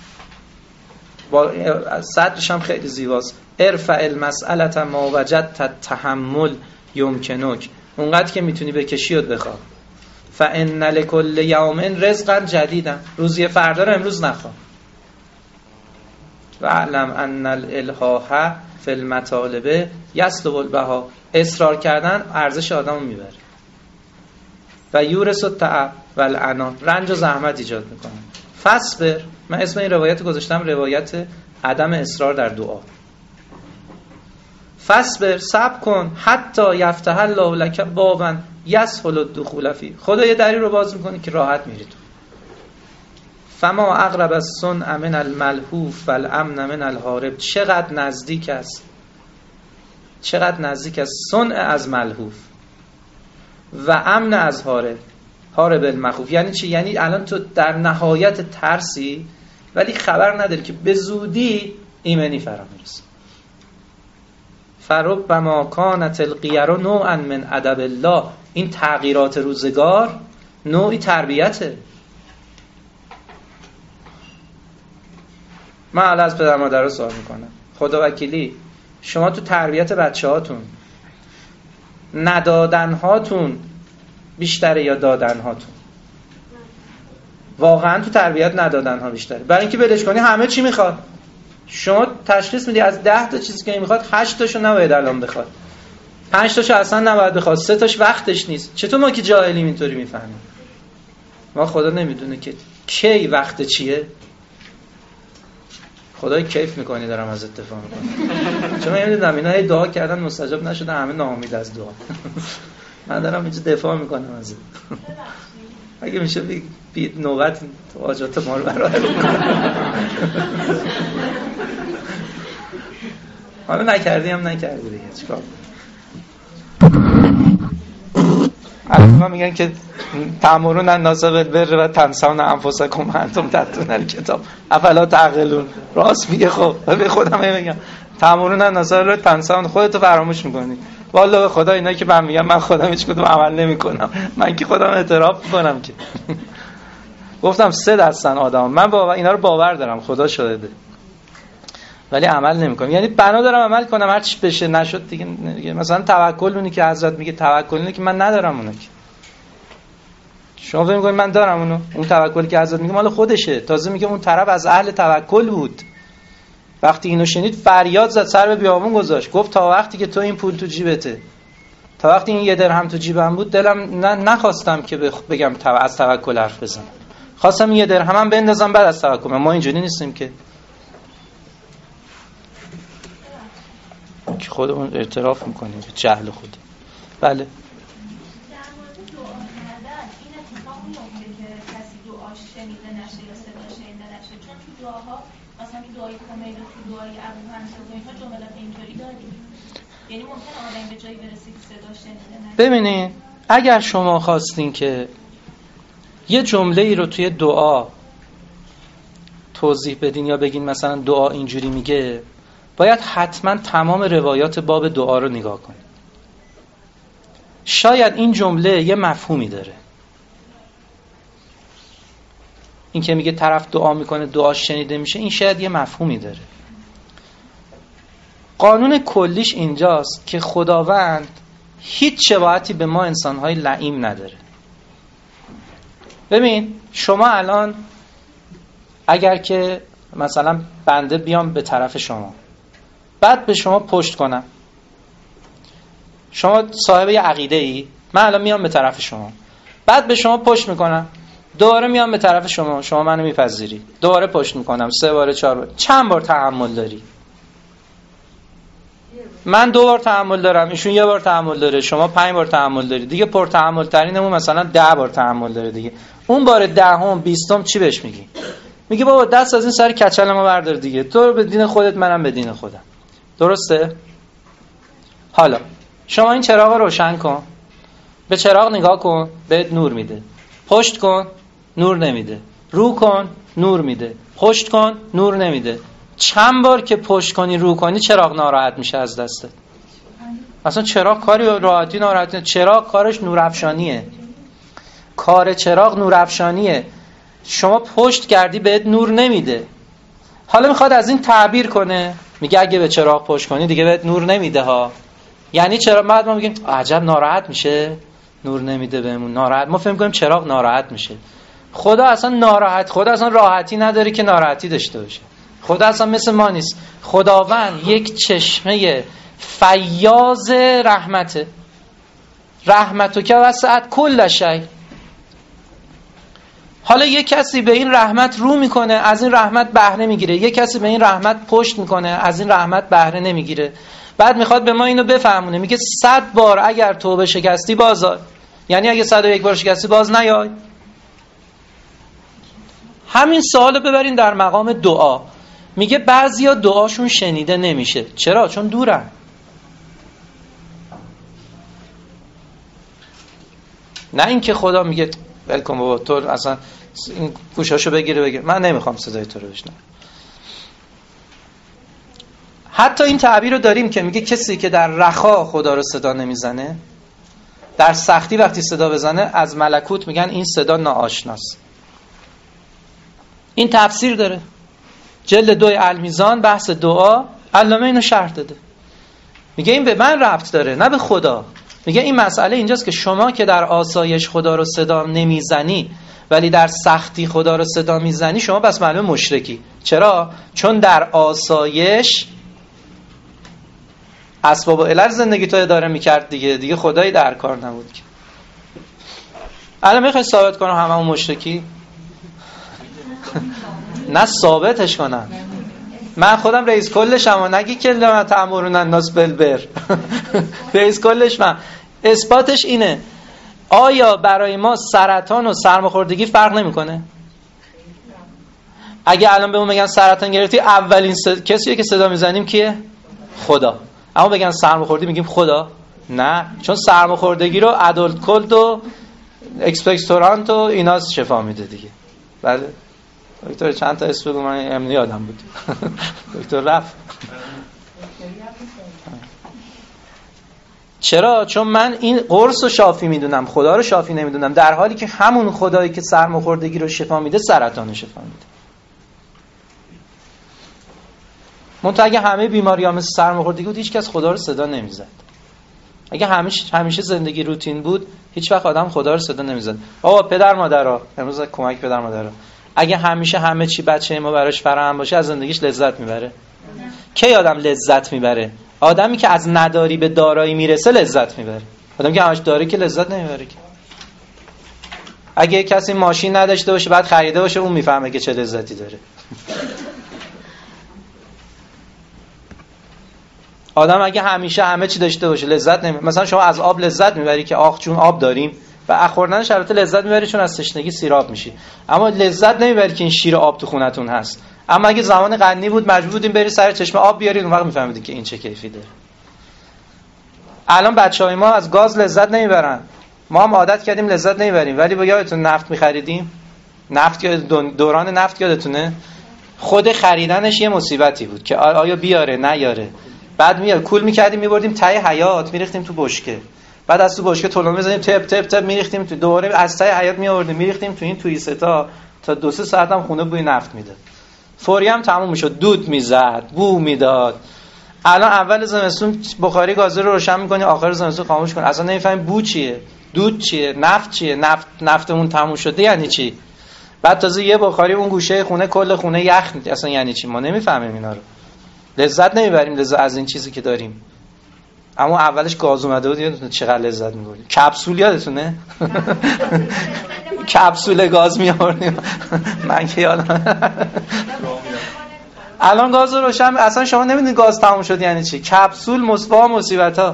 با صدرش هم خیلی زیباست. ارفع المسئله ما وجدت تحمل یمکنک، اونقدر که میتونی بکشی و بخواه. فان لکل یوم رزقا جدیدا، روزی فردا رو امروز نخواه. و اعلم ان الالحاح فی المطالب یسلب البها. اصرار کردن ارزش آدمو میبره و یورث التعب و العناء، رنج و زحمت ایجاد میکنه. فاصبر، من اسم این روایت گذاشتم روایت عدم اصرار در دعا. فاصبر، صبر کن، حتی یفتح الله لک بابا یسهل الدخول فیه، خدا یه دری رو باز میکنه که راحت میری تو. فما اقرب الصنع من الملهوف و الامن من الهارب، چقدر نزدیک است، چقدر نزدیک است صنع از ملهوف و امن از هارب. هارب المخوف یعنی چی؟ یعنی الان تو در نهایت ترسی ولی خبر نداری که به زودی ایمنی فرا میرسه. فربما کانت الغیر نوعا من ادب الله، این تغییرات روزگار نوعی تربیته. من الان از پدر مادر سوال میکنم، خدا وکیلی شما تو تربیت بچه هاتون ندادن هاتون بیشتره یا دادن هاتون؟ واقعا تو تربیت ندادن ها بیشتره، برای اینکه بلش کنی همه چی میخواد. شما تشخیص میدی از 10 تا چیزی که میخواد 8 تاشو نباید الان بخواد، 5 تاشو اصلا نباید بخواد، 3 تاش وقتش نیست. چطور ما که جاهلیم اینطوری میفهمیم؟ ما خدا نمیدونه که کی وقت چیه. خدای کیف میکنی دارم از اتفاق میکنم، چون من نمیدونم اینا هی دعا کردن مستجاب نشده، همه ناامید از دعا. من دارم اینجا دفاع میکنم از این. اگه میشه بی نوبت حاجات ما رو برای حالا نکردی هم نکردی دیگه چیکار. الان میگن که تأمرون الناس بالبر و تنسون انفسکم وانتم تتلون الکتاب افلا تعقلون. راست میگه. خب به خودم میگم تأمرون الناس بالبر و تنسون، خودتو فراموش میکنی. والله به خدا اینایی که من میگم من خودم هیچ کدوم عمل نمیکنم، من که خودم اعتراف میکنم که گفتم 3 دستن آدم، من اینا رو باور دارم، خدا شاهده، ولی عمل نمیکنم. یعنی بنا دارم عمل کنم هر چی بشه، نشد دیگه. مثلا توکل اونی که حضرت میگه توکل اینه که من ندارم اونو، که شما فکر می‌کنید من دارم اونو؟ اون توکلی که حضرت میگه مال خودشه. تازه میگه اون طرف از اهل توکل بود. وقتی اینو شنید فریاد زد، سر به بیابون گذاشت، گفت تا وقتی که تو این پول تو جیبته، تا وقتی این 1 درهم تو جیبم بود، دلم نخواستم که بگم از توکل حرف بزنم، خواستم این 1 درهمم بندازم بعد از توکل. ما اینجوری نیستیم که خودمون اعتراف میکنیم به جهل خود. بله مثلا دعای کمیل و دعای ابو حنیفه و اینها جملات اینطوری داریم، یعنی ممکنه آدم به جایی برسه که صدا شنیده نشه. ببینید اگر شما خواستین که یه جمله ای رو توی دعا توضیح بدین یا بگین مثلا دعا اینجوری میگه، باید حتما تمام روایات باب دعا رو نگاه کنید. شاید این جمله یه مفهومی داره، این که میگه طرف دعا میکنه دعاش شنیده میشه، این شاید یه مفهومی داره. قانون کلیش اینجاست که خداوند هیچ شباهتی به ما انسانهای لعیم نداره. ببین شما الان اگر که مثلا بنده بیام به طرف شما، بعد به شما پشت کنم، شما صاحب یه عقیده ای، من الان میام به طرف شما، بعد به شما پشت میکنم، دوباره میام به طرف شما، شما منو میپذیری، دوباره پشت میکنم، 3 بار 4 بار، چند بار تحمل داری؟ من 2 بار تحمل دارم، ایشون 1 بار تحمل داره، شما 5 بار تحمل داری دیگه. پر تحمل ترینمون مثلا 10 بار تحمل داره دیگه. اون بار 10م 20م چی بهش میگی؟ میگه بابا دست از این سر کچل ما بردار دیگه، تو به دین خودت منم به دین خودم. درسته؟ حالا شما این چراغ رو روشن کن، به چراغ نگاه کن، بهت نور میده. پشت کن، نور نمیده. رو کن، نور میده. پشت کن، نور نمیده. چند بار که پشت کنی رو کنی چراغ ناراحت میشه از دستت. اصلا چراغ کاری راحتی ناراحتی، چراغ کارش نورافشانیه. کار چراغ نورافشانیه. شما پشت کردی بهت نور نمیده. حالا میخواد از این تعبیر کنه، میگه اگه به چراغ پشت کنی دیگه بهت نور نمیده ها. یعنی چرا ما میگیم عجب ناراحت میشه، نور نمیده بهمون، ناراحت. ما فهم کنیم چراغ ناراحت میشه. خدا اصلا ناراحت، خدا اصلا راحتی نداره که ناراحتی داشته باشه. خدا اصلا مثل ما نیست. خداوند یک چشمه فیاض رحمته. رحمتو که وسعت کل شیء. حالا یک کسی به این رحمت رو میکنه، از این رحمت بهره میگیره. یک کسی به این رحمت پشت میکنه، از این رحمت بهره نمیگیره. بعد میخواد به ما اینو بفهمونه، میگه 100 بار اگر توبه شکستی باز آی. یعنی اگه 101 بار شکستی باز نیای. همین سوالو ببرین در مقام دعا. میگه بعضیا دعاشون شنیده نمیشه. چرا؟ چون دورن. نه اینکه خدا میگه ولکن بابا تو اصلا این گوشاشو بگیره من نمیخوام صدای تو رو بشنوم. حتی این تعبیر رو داریم که میگه کسی که در رخا خدا رو صدا نمیزنه، در سختی وقتی صدا بزنه از ملکوت میگن این صدا ناآشناست. این تفسیر داره. جلد 2 المیزان بحث دعا علامه اینو شرح داده. میگه این به من ربط داره نه به خدا. میگه این مسئله اینجاست که شما که در آسایش خدا رو صدا نمیزنی ولی در سختی خدا رو صدا میزنی، شما بس معلومه مشرکی. چرا؟ چون در آسایش اسباب و علل زندگی تو اداره میکرد دیگه خدایی در کار نبود که. الان میخوای ثابت کنم هممون مشرکی؟ نه ثابتش کنم. من خودم رئیس کلشم و نگی که لما تأمرون الناس بالبر. رئیس کلش من. اثباتش اینه. آیا برای ما سرطان و سرماخوردگی فرق نمیکنه؟ اگه الان بهمون بگن سرطان گرفتی، اولین کسیه که صدا میزنیم کیه؟ خدا. اما بگن سرماخوردگی میگیم خدا؟ نه، چون سرماخوردگی رو ادولت کلد و اکسپکتورانت و اینا شفا میده دیگه. بله دکتر چند تا اسم بگو، من امنی یادم بود. دکتر رفت. چرا؟ چون من این قرص رو شافی میدونم، خدا رو شافی نمیدونم، در حالی که همون خدایی که سرماخوردگی رو شفا میده سرطان رو شفا میده. منتها اگه همه بیماری‌ها مثل سرماخوردگی بود هیچ کس خدا رو صدا نمیزد. اگه همیشه زندگی روتین بود هیچ وقت آدم خدا رو صدا نمیزد. بابا پدر مادرها، امروز کمک پدر مادرها، اگه همیشه همه چی بچه ما براش فراهم باشه از زندگیش لذت میبره؟ کی آدم لذت میبره؟ آدمی که از نداری به دارایی میرسه لذت میبره. آدمی که همش داره که لذت نمیبره که. اگه کسی ماشین نداشته باشه بعد خریده باشه اون میفهمه که چه لذتی داره. آدم اگه همیشه همه چی داشته باشه لذت نمیبره. مثلا شما از آب لذت میبری که آخ چون آب داریم و اخوردنش البته لذت میبری چون از تشنگی سیراب میشی، اما لذت نمیبری که این شیر آب تو خونتون هست. اما اگه زمان غنی بود مجبور بودیم بری سر چشمه آب بیارید، اون وقت میفهمیدین که این چه کیفی داره. الان بچهای ما از گاز لذت نمیبرن، ما هم عادت کردیم لذت نمیبریم. ولی با یادتون نفت میخریدیم، نفت دوران نفت یادتونه؟ خود خریدنش یه مصیبتی بود که آیا بیاره نیاره. بعد میاد کول میکردیم میبردیم ته حیاط میریختیم تو بشکه، بعد از تو بشکه طلو میزنیم تپ تپ تپ میریختیم تو، دوباره از ته حیاط میآوردیم میریختیم تو این تویستا تا 2-3 ساعت هم خونه بوی نفت میداد. فوری هم تموم میشد، دود میزد، بو میداد. الان اول زمستون بخاری گاز رو روشن میکنی، آخر زمستون خاموش کن، اصلا نمیفهمیم بو چیه، دود چیه، نفت چیه، نفتمون تموم شده یعنی چی. بعد تازه یه بخاری اون گوشه خونه کل خونه یخ، اصلا یعنی چی ما نمیفهمیم اینا رو. لذت نمیبریم لذت از این چیزی که داریم. اما اولش گاز اومده بود یادتونه چقدر لذت میبردیم. کپسول یادتونه؟ کپسول گاز میآوردیم. من که یادم. الان گاز رو روشن، اصلا شما نمیدونید گاز تموم شد یعنی چی. کپسول مصیبت مصیبت‌ها.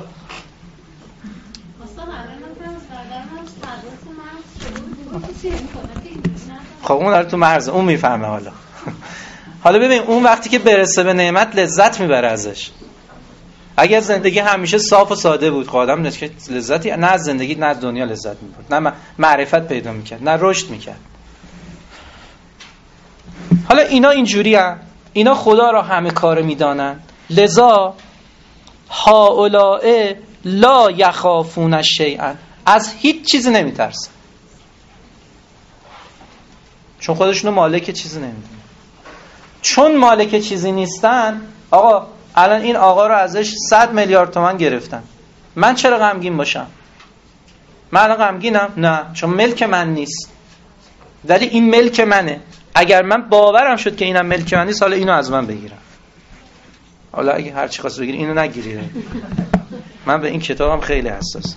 خب اون داره تو مرز، اون میفهمه. حالا ببین اون وقتی که برسه به نعمت لذت میبره ازش. اگه زندگی همیشه صاف و ساده بود خب آدم لذتی نه از زندگی نه از دنیا لذت میبرد، نه معرفت پیدا میکرد، نه رشد میکرد. حالا اینا اینجوری هستن، اینا خدا را همه کار میدانن، لذا هؤلاء لا یخافون شیئا، از هیچ چیزی نمیترسن، چون خودشونو مالک چیزی نمیدونن. چون مالک چیزی نیستن، آقا الان این آقا رو ازش 100 میلیارد تومان گرفتن، من چرا غمگین باشم؟ من الان غمگینم؟ نه، چون ملک من نیست. ولی این ملک منه. اگر من باورم شد که اینم ملک من نیست، حالا اینو از من بگیرم. حالا اگه هر چی خواست بگیری اینو نگیری. من به این کتابم خیلی حساسم.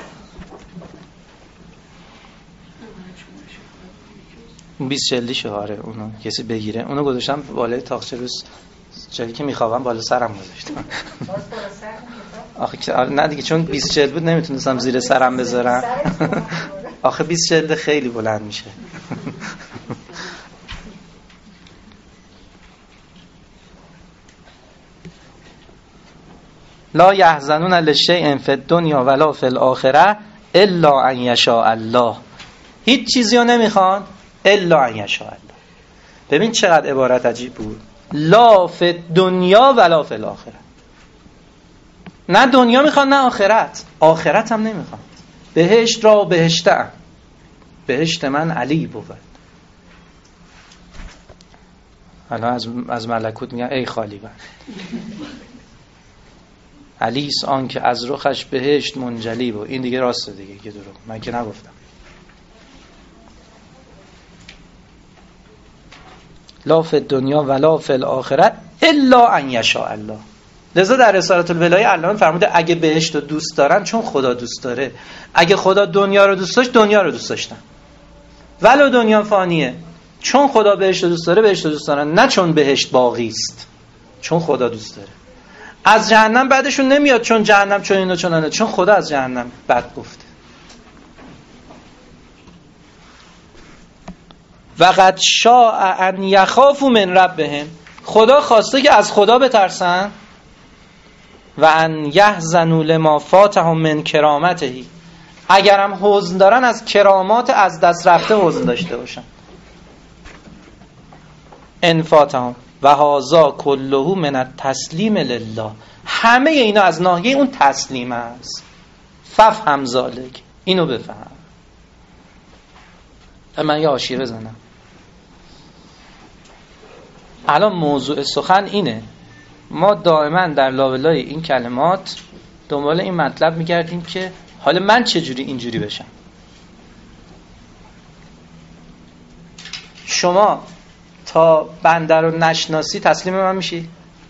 اون 20 جلدی شهاره، اونو کسی بگیره. اونو گذاشتم بالای تاقچه، روز جایی که میخوابم بالا سرم گذاشتم. آخه نه دیگه، چون 20 جلد بود نمیتونستم زیر سرم بذارم. آخه 20 جلد خیلی بلند میشه. لا یحزنون لشیء فی الدنیا ولا فی الاخره الا ان یشاء الله. هیچ چیزی رو نمیخوان الا ان یشاء الله. ببین چقدر عبارت عجیب بود. لا فی الدنیا ولا فی الاخره. نه دنیا میخوان نه آخرت. آخرت هم نمیخوان. بهشت را بهشتم، بهشت من علی بود. حالا از ملکوت میگن ای خالی بند. علیس آن که از رخش بهشت منجلی بود. این دیگه راسته دیگه، که دروغ من که نگفتم. لا فی الدنیا ولا فی الاخره الا ان یشاء الله. لذا در رسالة الولایه علامه فرموده اگه بهشت رو دوست دارن چون خدا دوست داره. اگه خدا دنیا رو دوست داشت دنیا رو دوست داشتن. ولو دنیا فانیه، چون خدا بهشت رو دوست داره بهشت رو دوست دارن، نه چون بهشت باقی است، چون خدا دوست داره. از جهنم بعدشون نمیاد چون جهنم چون اینو چون اینو، چون خدا از جهنم بد گفته. وقد شاء ان یخافوا من ربهم. خدا خواسته که از خدا بترسن. و ان یحزنوا لما فاتهم من کرامته. اگرم حزن دارن از کرامات از دست رفته حزن داشته باشن. ان فاتهم و هذا كله من التسلیم لله. همه اینا از ناحیه اون تسلیم است. ففهم ذلک. اینو بفهم. من یه حاشیه بزنم. الان موضوع سخن اینه، ما دائما در لابلای این کلمات دنبال این مطلب میگردیم که حالا من چجوری اینجوری بشم. شما تا بنده رو نشناسی تسلیم من میشی؟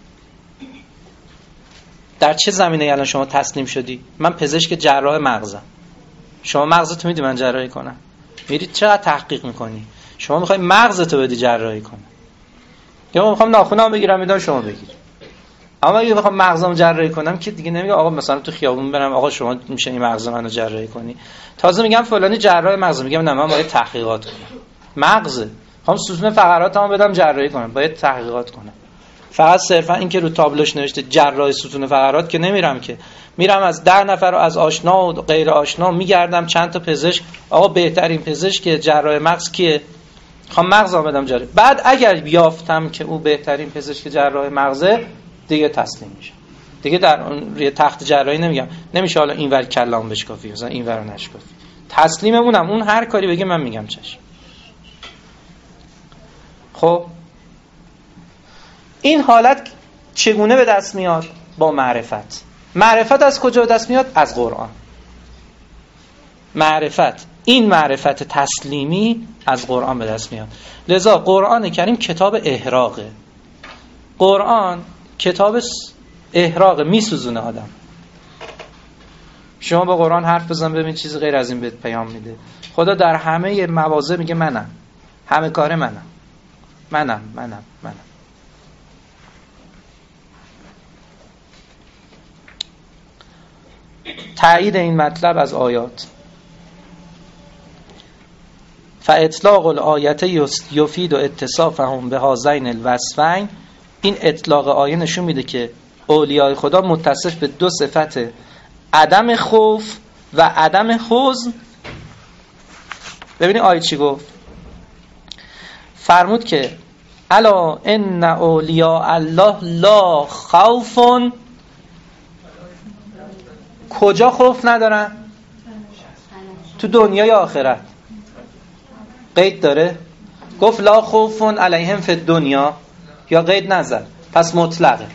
در چه زمینه الان شما تسلیم شدی؟ من پزشک جراح مغزم. شما مغزتو میدی من جراحی کنم؟ میری چقدر تحقیق میکنی؟ شما میخوای مغزتو بدی جراحی کنم، یا من میخوام ناخونام بگیرم میدم شما بگیر. اما اگه بخوام مغزمو جراحی کنم که دیگه نمیگه آقا مثلا تو خیابون برم آقا شما میشه این مغز منو جراحی کنی. تازه میگم فلانی جراح مغز، میگم نه من باید تحقیقات کنم. مغز میخوام ستون فقراتمو بدم جراحی کنم، باید تحقیقات کنم. فقط صرفا این که رو تابلوش نوشته جراح ستون فقرات که نمیرم، که میرم از 10 نفر از آشنا و غیر آشنا میگردم چند تا پزشک، آقا بهترین پزشک جراح مغز کیه؟ میخوام مغزمو بدم جراحی. بعد اگر یافتم که او بهترین پزشک جراح مغزه دیگه تسلیم میشم. دیگه در اون روی تخت جراحی نمیگم نمیشه حالا اینور کلام بشکافی مثلا اینور نشکافی. تسلیممونم، اون هر کاری بگه من میگم چشم. خب این حالت چگونه به دست میاد؟ با معرفت. معرفت از کجا به دست میاد؟ از قرآن. معرفت، این معرفت تسلیمی از قرآن به دست میاد. لذا قرآن کریم کتاب احراقه. قرآن کتاب احراقه، میسوزونه آدم. شما با قرآن حرف بزن ببین چیزی غیر از این بهت پیام میده. خدا در همه مواضع میگه منم، همه کار منم. تایید این مطلب از آیات. فاطلاق الآیت یفید و اتصافهم به هذین الوصفین. این اطلاق آیه نشون میده که اولیای خدا متصف به دو صفت عدم خوف و عدم حزن. ببینید آیه چی گفت. فرمود که الا ان اولیاء الله لا خوف. کجا خوف ندارن؟ تو دنیا یا آخرت؟ قید داره؟ گفت لا خوف علیهم فی الدنیا یا قید نزد؟ پس مطلقه.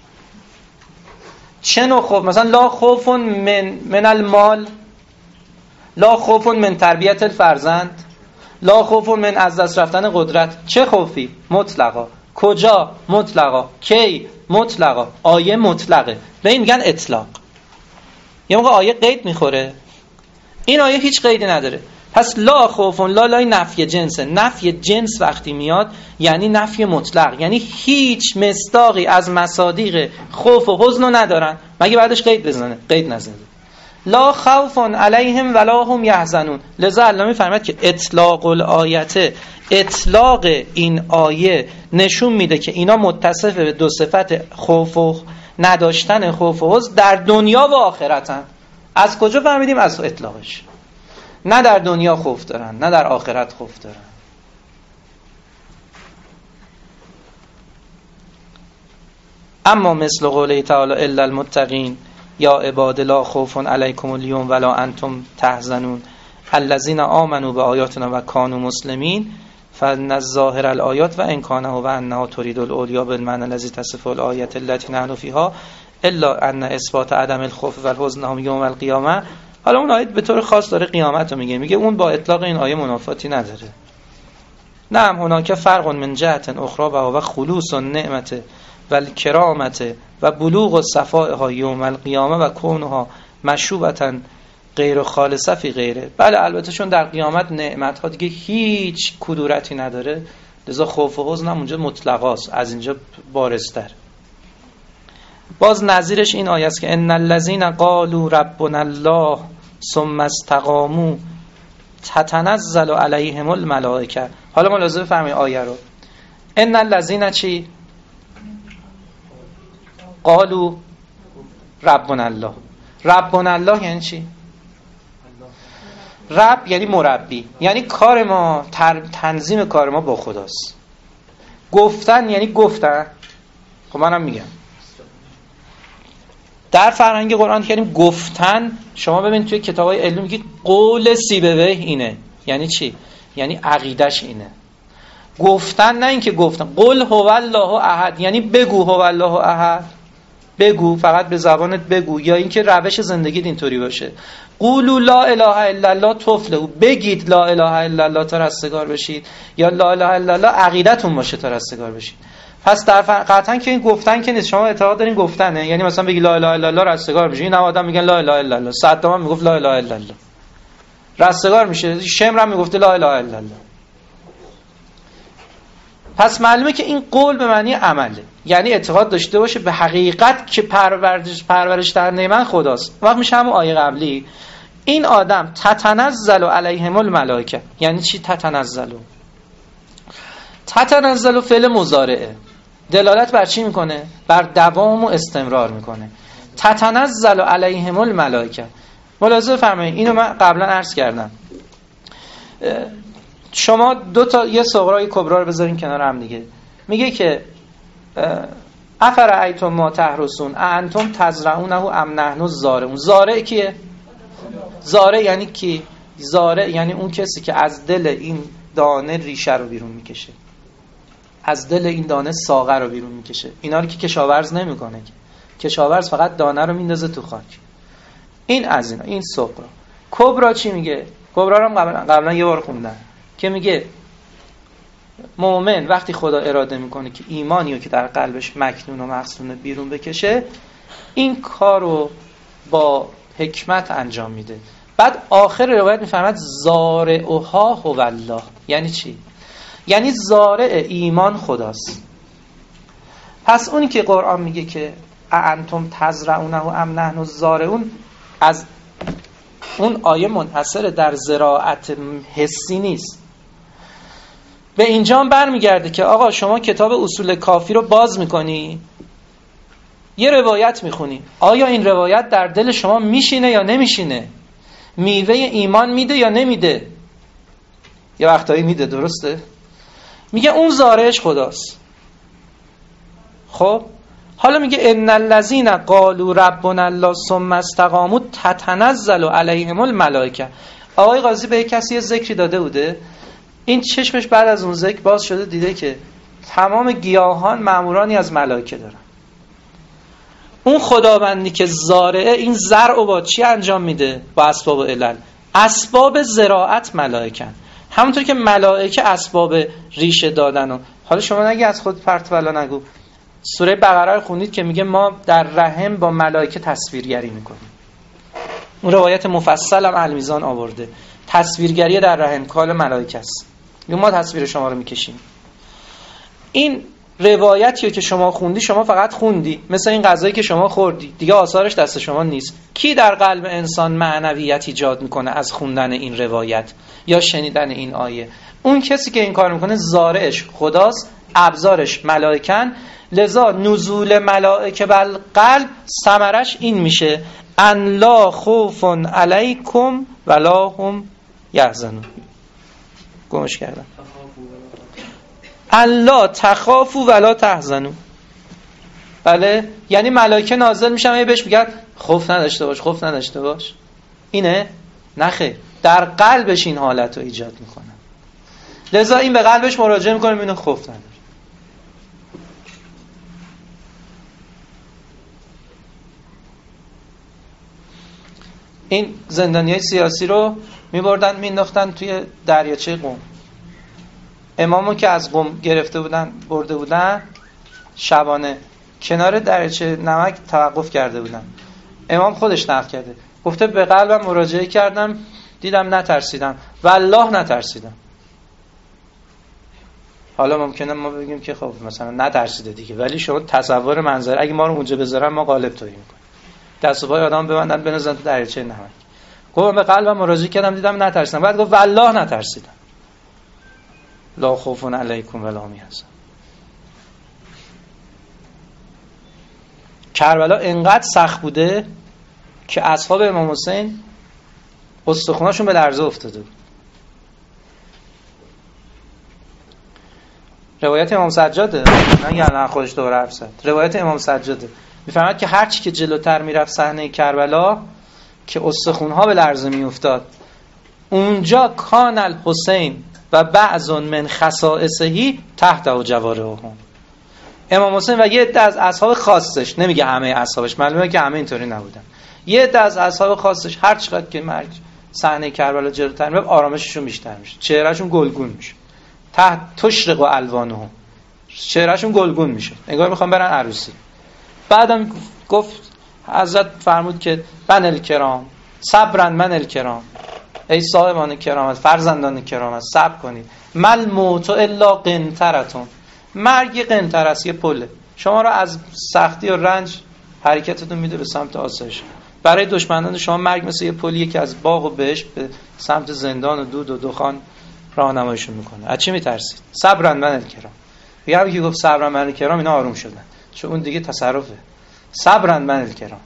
چه نوع خوف؟ مثلا لا خوف من المال، لا خوف من تربیت الفرزند، لا خوف من از دست رفتن قدرت. چه خوفی؟ مطلقا. کجا؟ مطلقا. کی؟ مطلقا. آیه مطلقه، به این میگن اطلاق. یه موقع آیه قید میخوره، این آیه هیچ قیدی نداره. پس لا خوفون، لا لای نفی جنسه. نفی جنس وقتی میاد یعنی نفی مطلق، یعنی هیچ مصداقی از مصادیق خوف و حزن رو ندارن مگه بعدش قید بزنه. قید نزنه. لا خوف علیهم ولا هم یحزنون. لذا الله میفرماید که اطلاق الآیه، اطلاق این آیه نشون میده که اینا متصف به دو صفت خوف و نداشتن خوف و حزن در دنیا و آخرتن. از کجا فهمیدیم؟ از اطلاقش. نه در دنیا خوف دارن، نه در آخرت خوف دارن. اما مثل قوله تعالی الا المتقین یا عباد لا خوف علیکم اليوم ولا انتم تحزنون الذین آمنوا بآیاتنا و کانوا مسلمین فان الظاهر الآیات و ان کان و انها تريد الاولیا بالمعنى الذي تصف الآیات التي نحن فيها الا ان اثبات عدم الخوف و الحزن هم یوم القیامه. حالا اون آیه به طور خاص داره قیامت رو میگه اون با اطلاق این آیه منافاتی نداره. نعم هناک فرق من جهت اخرى و خلوص النعمت و الکرامت و بلوغ و صفائها یوم القیامه و کونها مشوبتا غیر خالصه فی غیره. بله البته چون در قیامت نعمت ها دیگه هیچ کدورتی نداره، لذا خوف و حزن هم اونجا مطلقاست، از اینجا بارزتر. باز نظیرش این آیه است که ان الذين قالوا ربنا الله ثم استقاموا تتنزل علیهم الملائکه. حالا ملاحظه بفرمایید آیه رو. ان الذين چی؟ قالوا ربنا الله. ربنا الله یعنی چی؟ رب یعنی مربی، یعنی کار ما، تنظیم کار ما با خداست. گفتن یعنی گفتن. خب منم میگم در فرهنگ قرآن کریم گفتن، شما ببینید توی کتابای علمی میگه قول سیبویه اینه. یعنی چی؟ یعنی عقیدش اینه. گفتن نه اینکه گفتن. قل هو الله احد یعنی بگو هو الله احد، بگو، فقط به زبانت بگو، یا اینکه روش زندگیت اینطوری باشه. قولوا لا اله الا الله تفلحوا، بگید لا اله الا الله تا رستگار بشید، یا لا اله الا الله عقیدتون باشه تا رستگار بشید. پس در قطعا که این گفتن که نیست. شما اعتقاد دارین گفتنه، یعنی مثلا بگی لا اله الا الله رستگار بشید. این آدم میگن لا اله الا الله، صدام هم میگفت لا اله الا الله رستگار میشه، شمر هم میگفت لا اله الا الله. پس معلومه که این قول به معنی عمله، یعنی اعتقاد داشته باشه به حقیقت که پرورش در نعمت خداست. وقت میشه همون آیه قبلی این آدم تتنزل علیهم الملائکه. یعنی چی تتنزل؟ تتنزل فعل مضارعه، دلالت بر چی میکنه؟ بر دوام و استمرار میکنه. تتنزل علیهم الملائکه. ملاحظه فرمایید اینو من قبلا عرض کردم. شما دو تا یه صغرای کبرا رو بذارین کنار هم دیگه. میگه که افرأیتم ما تحرسون انتم تزرعونه ام نحن الزارعون. زارع کیه؟ زارع یعنی کی؟ زارع یعنی اون کسی که از دل این دانه ریشه رو بیرون میکشه، از دل این دانه ساقه رو بیرون میکشه. اینا رو که کشاورز نمیکنه، کشاورز فقط دانه رو میندازه تو خاک. این از این صغرا. کبرا چی میگه؟ کبرا رو هم قبلا یه بار خوندن که میگه مؤمن وقتی خدا اراده میکنه که ایمانی رو که در قلبش مکنون و مخزونه بیرون بکشه، این کار رو با حکمت انجام میده. بعد آخر روایت میفرماد زارعها هو الله. یعنی چی؟ یعنی زارع ایمان خداست. پس اونی که قرآن میگه که انتم تزرعونه ام نحن الزارعون، از اون آیه منحصر در زراعت حسی نیست. به اینجا هم برمیگرده که آقا شما کتاب اصول کافی رو باز میکنی، یه روایت میخونی، آیا این روایت در دل شما میشینه یا نمیشینه؟ میوه ایمان میده یا نمیده؟ یه وقتایی میده، درسته؟ میگه اون زارعش خداست. خب حالا میگه ان الذين قالوا ربنا الله ثم استقاموا تتنزل علیهم الملائکه. آقای قاضی به کسی یه ذکری داده بوده، این چشمش بعد از اون ذکر باز شده، دیده که تمام گیاهان مأمورانی از ملائکه دارن. اون خداوندی که زارعه این زرع رو با چی انجام میده؟ با اسباب و علل. اسباب زراعت ملائکن. همونطور که ملائکه اسباب ریشه دادن. و حالا شما نگی از خود پرت ولا نگو، سوره بقره رو خوندید که میگه ما در رحم با ملائکه تصویرگری میکنیم. اون روایت مفصل هم المیزان آورده، تصویرگری در رحم کال ملائکه است. ما تصویر شما رو میکشیم. این روایتیه که شما خوندی، شما فقط خوندی، مثل این غذایی که شما خوردی، دیگه آثارش دست شما نیست. کی در قلب انسان معنویت ایجاد میکنه از خوندن این روایت یا شنیدن این آیه؟ اون کسی که این کار میکنه زارعش خداست، ابزارش ملائکن. لذا نزول ملائکه بر قلب ثمرش این میشه ان لا خوف علیکم ولا هم یحزنون. گمش کردم. الله تخافوا ولا تحزنوا. بله، یعنی ملائکه نازل میشن و بهش میگن خوف نداشته باش، خوف نداشته باش. اینه؟ نه خیر، در قلبش این حالت رو ایجاد میکنه. لذا این به قلبش مراجعه میکنه، میبینه خوف نداره. این زندانیای سیاسی رو میبردن مینداختن توی دریاچه قم. امامو که از قم گرفته بودن برده بودن، شبانه کنار دریاچه نمک توقف کرده بودن. امام خودش نقل کرده، گفته به قلبم مراجعه کردم، دیدم نترسیدم، والله نترسیدم. حالا ممکنه ما بگیم که خب مثلا نترسیده دیگه، ولی شما تصور منظر اگه ما رو اونجا بذارن ما قالب تویی میکنیم، دست و پای آدم ببندن بنازن تو دریاچه نمک. گفتم به قلبم مراجعه کردم دیدم نترسیدم. بعد گفت والله نترسیدم. لا خوف علیکم ولا هم یحزنون. کربلا انقدر سخت بوده که اصحاب امام حسین استخوناشون به لرزه افتاده بود. روایت امام سجاده، نه یعنی خودش دوباره حرف زد. روایت امام سجاده میفهمد که هر چی که جلوتر میرفت صحنه کربلا که استخونها به لرزه میافتاد، اونجا کان الحسین و بعض من خصائصهی تحت و جوارهم. امام حسین و یه عده از اصحاب خاصش، نمیگه همه اصحابش، معلومه که همه اینطوری نبودن، یه عده از اصحاب خاصش هر چقدر که مرگ صحنه کربلا جلوتر میاد آرامششون بیشتر میشه، چهرهشون گلگون میشه. تحت تشرق و الوانهم، چهرهشون گلگون میشه، انگار میخوام برن عروسی. بعدم گفت حضرت فرمود که من الکرام صبرن من الکرام، ای صاحبان کرامت، فرزندان کرامت، صبر کنید. مل موت الا قنطرتون، مرگ قنطره است، یه پله، شما را از سختی و رنج حرکتتون میده به سمت آسایش. برای دشمنان شما مرگ مثل یه پلیه که از باغ و بهشت به سمت زندان و دود و دخان راهنماییشون میکنه. از چی میترسید؟ صبرن من الکرام. یعنی که گفت صبرن من الکرام، اینا آروم شدن، چون اون دیگه تصرفه. صبرن من الکرام.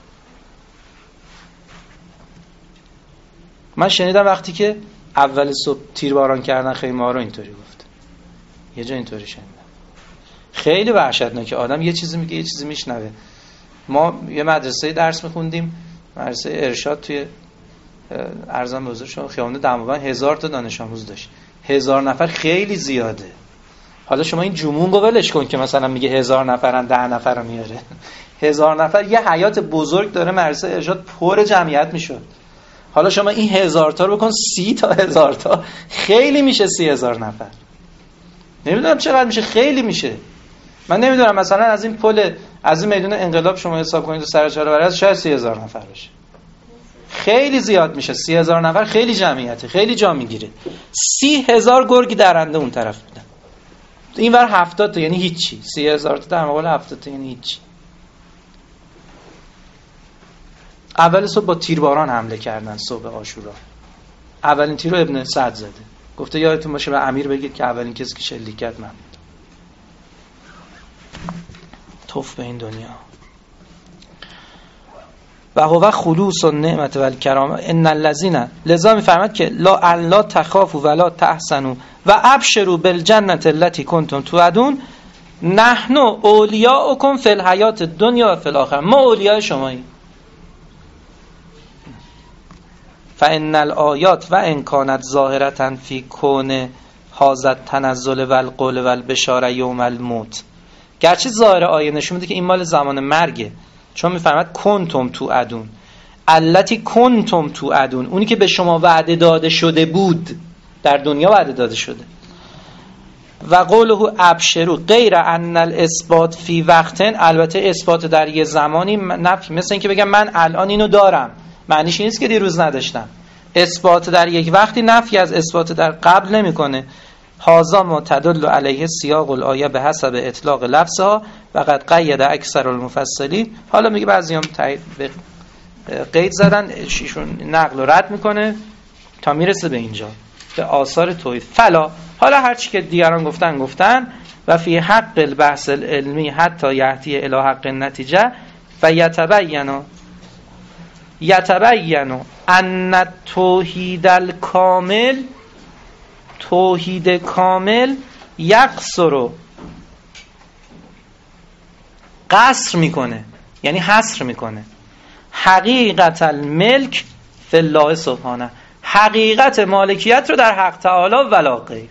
من شنیدم وقتی که اول صبح تیرباران کردن خیمه ها رو اینطوری گفت، یه جا اینطوری شنیدم. خیلی وحشتناکه، آدم یه چیزی میگه یه چیزی میشنوه. ما یه مدرسه درس میخوندیم، مدرسه ارشاد توی ارزان بزرگ شما خیابون دماوند، 1000 تا دانش آموز داشت. 1000 نفر خیلی زیاده. حالا شما این جمون رو ولش کن که مثلا میگه 1000 نفرن 10 نفر رو میاره. 1000 نفر یه حیات بزرگ داره، مدرسه ارشاد پر جمعیت میشد. حالا شما این 1000 تا رو بکن 30 تا 1000 تا، خیلی میشه 30000 نفر. نمیدونم چقدر میشه، خیلی میشه. من نمیدونم مثلا از این پل، از این میدون انقلاب شما حساب کنید تو سرچاله برای شاید 30000 نفر بشه. خیلی زیاد میشه. 30000 نفر خیلی جمعیته، خیلی جا میگیره. 30000 گرگ درنده اون طرف بودن، این ور 70 تا یعنی هیچی. 30000 تا در مقابل 70 تا یعنی هیچی. اول صبح با تیرباران حمله کردن. صبح عاشورا اولین تیر رو ابن سعد زده، گفته یادتون باشه به امیر بگید که اولین کسی که شلیک کرد من بود. توف به این دنیا. و هو خلوص النعمت و الکرامه ان الذين، لذا میفرماد که لا تخافوا ولا تحزنوا و ابشروا بالجنه التي كنتم توعدون نحن اولیاؤکم فی الحیات الدنیا و فی الاخره. ما اولیای شماییم. فان الآیات و ان كانت ظاهرة فی کون هذا التنزل والقول والبشاره یوم الموت، گرچه ظاهر آیه نشون میده که این مال زمان مرگه، چون میفرماد کنتم توعدون التی کنتم توعدون، اونی که به شما وعده داده شده بود. در دنیا وعده داده شده. و قوله ابشروا غیر ان الاثبات فی وقتن، البته اثبات در یه زمانی نفی، مثل اینکه بگم من الان اینو دارم، معنیش این نیست که دیروز نداشتم. اثبات در یک وقتی نفی از اثبات در قبل نمیکنه. هذا ما تدل علیه سیاق الآیه به حسب اطلاق لفظها و قد قید اکثر المفسرین. حالا میگه بعضیام قید زدن، ایشون نقل و رد میکنه تا میرسه به اینجا به آثار توحید. فلا، حالا هر چی که دیگران گفتن و فی حق البحث العلمی حتی یهدی الی حق النتیجه و یتبین ان توحید الکامل، توحید کامل یقصر، قصر میکنه، یعنی حصر میکنه حقیقت الملک فی الله سبحانه، حقیقت مالکیت رو در حق تعالی ولا غیر.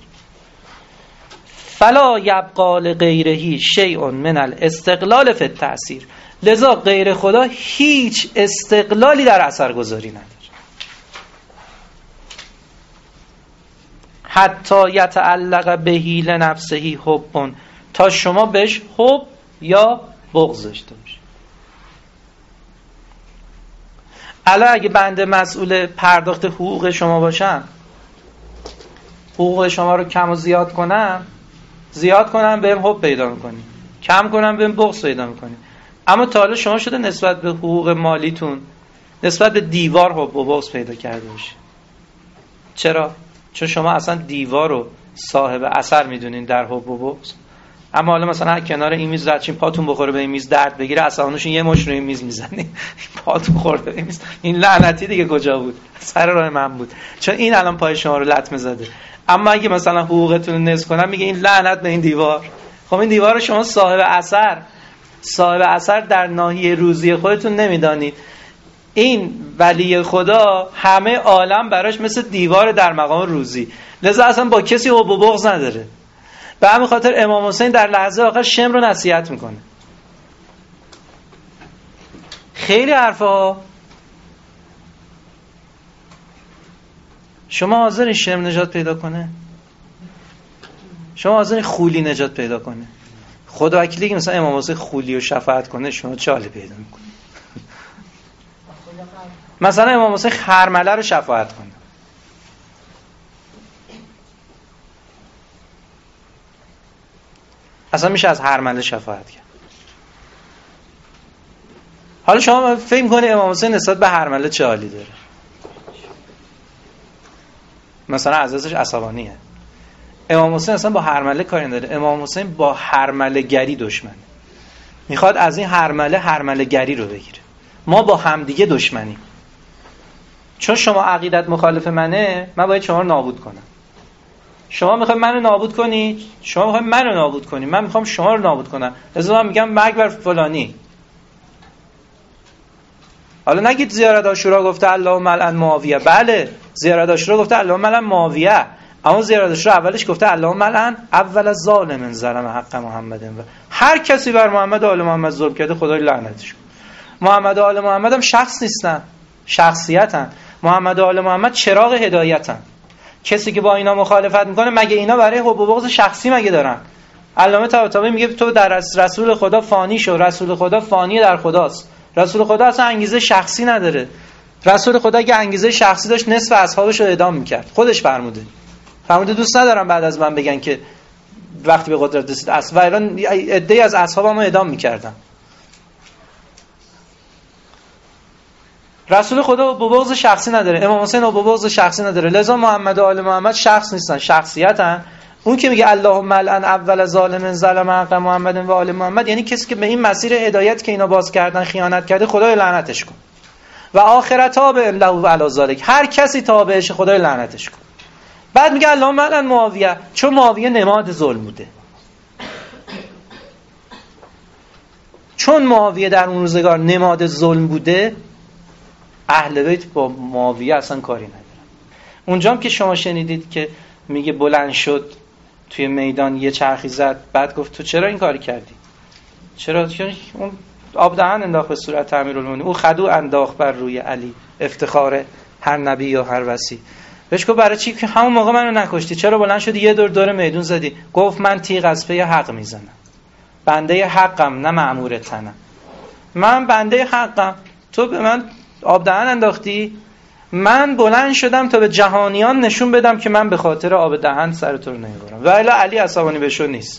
فلا یبقى لغیره شیء من الاستقلال فی التأثیر، لذا غیر خدا هیچ استقلالی در اثرگذاری نداره. حتی یتعلق بهی لنفسهی حب، تا شما بهش حب یا بغض داشته باشید. الان اگه بنده مسئول پرداخت حقوق شما باشم، حقوق شما رو کم و زیاد کنم بهم حب پیدا میکنی، کم کنم بهم بغض پیدا میکنی. اما تا حالا شما شده نسبت به حقوق مالیتون، نسبت به دیوار حب و بغض پیدا کرده باشید. چرا؟ چون شما اصلا دیوار رو صاحب اثر میدونین در حب و بغض. اما حالا مثلا کنار این میز رچین پاتون بخوره به این میز درد بگیره، عصبانیشون یه مش روی این میز میزنی، پاتون خورده به این میز، این لعنتی دیگه کجا بود؟ سر راه من بود، چون این الان پای شما رو لطمه زده. اما اگه مثلا حقوقتون رو نصف کنم، میگه این لعنت به این دیوار. خب این دیوار رو شما صاحب اثر در ناحیه روزی خودتون نمیدانید. این ولی خدا همه عالم براش مثل دیوار در مقام روزی، لذا اصلا با کسی حب و بغض نداره. به همین خاطر امام حسین در لحظه آخر شم رو نصیحت میکنه. خیلی حرفا. شما حاضرین شم نجات پیدا کنه؟ شما حاضرین خولی نجات پیدا کنه؟ خدا وکیلی که مثلا امام حسین خولی و شفاعت کنه، شما چه حالی پیدا میکنه؟ مثلا امام حسین خرمله رو شفاعت کنه، اصلا میشه از هرمله شفاعت کرد. حالا شما فکر می‌کنید امام حسین نسبت به هرمله چه حالی داره؟ مثلا از ازش عصبانیه. امام حسین اصلا با هرمله کاری نداره. امام حسین با هرمله گری دشمنه، میخواد از این هرمله گری رو بگیره. ما با همدیگه دشمنیم، چون شما عقیدت مخالف منه، من باید شما رو نابود کنم. شما میخواید منو نابود کنی، شما میخواید منو نابود کنی، من میخوام شما رو نابود کنم. لذا من میگم مرگ بر فلانی. حالا نگید زیارت عاشورا گفته اللهم لعن معاویه. بله، زیارت عاشورا گفته اللهم لعن معاویه، اما زیارت عاشورا اولش گفته اللهم لعن اول ظالم ظلم حق محمد. هر کسی بر محمد و آل محمد ظلم کرده خدای لعنتش کنه. محمد و آل محمد هم شخص نیستن، شخصیتن. محمد و آل محمد چراغ هدایتن. کسی که با اینا مخالفت میکنه، مگه اینا برای حب و بغض شخصی مگه دارن؟ علامه طباطبایی میگه تو در رسول خدا فانی شو، رسول خدا فانی در خداست. رسول خدا اصلا انگیزه شخصی نداره. رسول خدا اگه انگیزه شخصی داشت نصف اصحابش رو اعدام میکرد. خودش فرموده دوست ندارم بعد از من بگن که وقتی به قدرت رسید و الان عده‌ای از اصحابمو اعدام میکردن. رسول خدا بغض شخصی نداره، امام حسین بغض شخصی نداره. لذا محمد و آل محمد شخص نیستن، شخصیتن. اون که میگه اللهم لعن اول ظالم ظلم حق محمد و آل محمد، یعنی کسی که به این مسیر هدایت که اینا باز کردن خیانت کرده، خدای لعنتش کن. و آخرت تابع له و علی ذلک، هر کسی تابعش خدای لعنتش کن. بعد میگه اللهم لعن معاویه، چون معاویه نماد ظلم بوده. چون معاویه در اون روزگار نماد ظلم بوده، اهل بیت با معاویه اصلا کاری ندارن. اونجام که شما شنیدید که میگه بلند شد توی میدان یه چرخی زد، بعد گفت تو چرا این کاری کردی؟ چرا؟ اون آب دهن انداخت به صورت امیرالمومنین، او خدو انداخت بر روی علی، افتخار هر نبی یا هر وصی. بهش گفت برای چی که همون موقع منو نکشتی؟ چرا بلند شدی یه دور میدون زدی؟ گفت من تیغ از پی حق میزنم، بنده حقم نه مأمور تنم. من بنده حقم، تو به من آب دهن انداختی، من بلند شدم تا به جهانیان نشون بدم که من به خاطر آب دهن سر تو رو نمیبرم. و الا علی عصبانی بشو نیست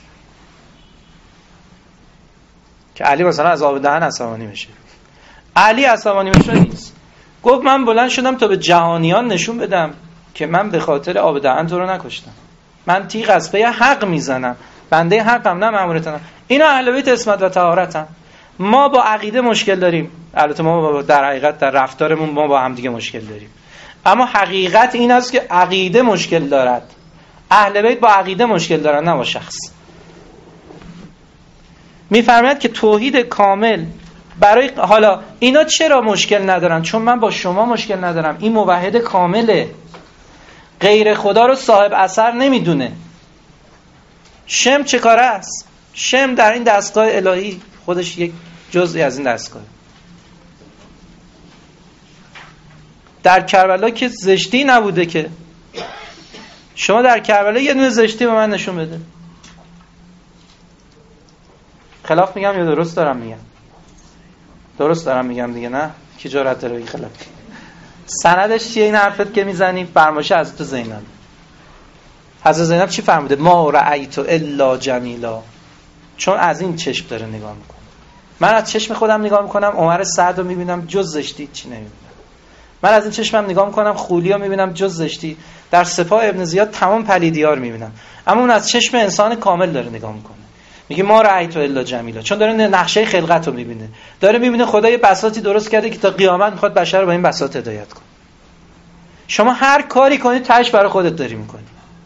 که علی مثلا از آب دهن عصبانی بشه. علی عصبانی بشو نیست، گفت من بلند شدم تا به جهانیان نشون بدم که من به خاطر آب دهن تو رو نکشتم، من تیغ از پی حق میزنم، بنده حقم نه مأمورتنم. اینا اهل بیت عصمت و طهارتن. ما با عقیده مشکل داریم، البته ما در حقیقت در رفتارمون ما با هم دیگه مشکل داریم، اما حقیقت این است که عقیده مشکل دارد. اهل بیت با عقیده مشکل دارن نه با شخص. میفرماید که توحید کامل برای حالا اینا چرا مشکل ندارن؟ چون من با شما مشکل ندارم. این موحد کامله، غیر خدا رو صاحب اثر نمیدونه. شم چه کاره است؟ شم در این دستگاه الهی خودش یک جزئی از این دستگاه. در کربلا که زشتی نبوده که. شما در کربلا یه دونه زشتی به من نشون بده. خلاف میگم یا درست دارم میگم؟ درست دارم میگم دیگه، نه؟ کی جرأت داره بگه خلاف؟ سندش چیه این حرفت که میزنی؟ فرمایش حضرت زینب. حضرت زینب چی فرموده؟ ما رأیت الا جمیلا. چون از این چشم داره نگاه میکنه. من از چشم خودم نگاه میکنم، عمر سعد رو میبینم جز زشتی چی نمیبینم. من از این چشمم نگاه میکنم، خولی رو میبینم جز زشتی. در سپاه ابن زیاد تمام پلیدی‌ها رو میبینم، اما اون از چشم انسان کامل داره نگاه میکنه. میگه ما رأیت الا جمیلا، چون داره نقشه خلقت رو میبینه، داره میبینه خدا یه بساطی درست کرده که تا قیامت میخواد بشر رو با این بساط هدایت کنه. شما هر کاری کنید تهش برای خودت داری میکنی.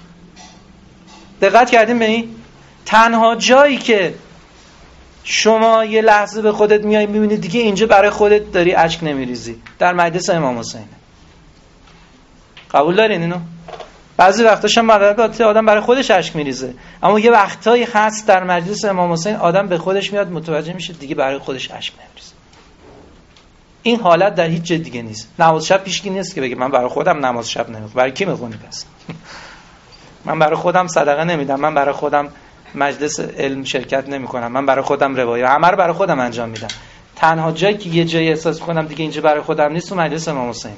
دقت کردین به این؟ تنها جایی که شما یه لحظه به خودت میای میبینی دیگه اینجا برای خودت داری اشک نمیریزی، در مجلس امام حسین. قبول دارین اینو؟ بعضی وقتاش هم آدم برای خودش اشک میریزه، اما یه وقتایی هست در مجلس امام حسین آدم به خودش میاد متوجه میشه دیگه برای خودش اشک نمیریزه. این حالت در هیچ جای دیگه نیست. نماز شب پیشکی نیست که بگه من برای خودم نماز شب نمیخونم. برای کی میخونی پس؟ من برای خودم صدقه نمیدم، من برای خودم مجلس علم شرکت نمیکنم، من برای خودم روایت همه رو برای خودم انجام میدم. تنها جایی که یه جایی احساس کنم دیگه اینجا برای خودم نیست تو مجلس امام حسین.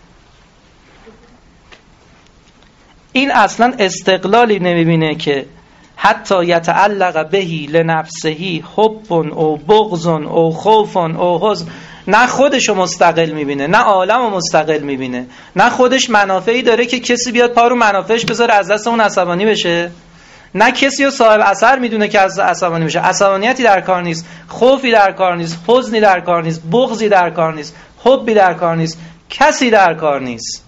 این اصلا استقلالی نمیبینه که حتی یتعلق بهی لنفسهی حب او بغض او خوف او حزن. نه خودشو مستقل میبینه، نه عالمو مستقل میبینه، نه خودش منافعی داره که کسی بیاد پا رو منافعش بذاره از دست اون عصبانی بشه، نه کسی رو صاحب اثر میدونه که از عصبانی بشه. عصبانیتی در کار نیست، خوفی در کار نیست، حزنی در کار نیست، بغضی در کار نیست، حبی در کار نیست، کسی در کار نیست.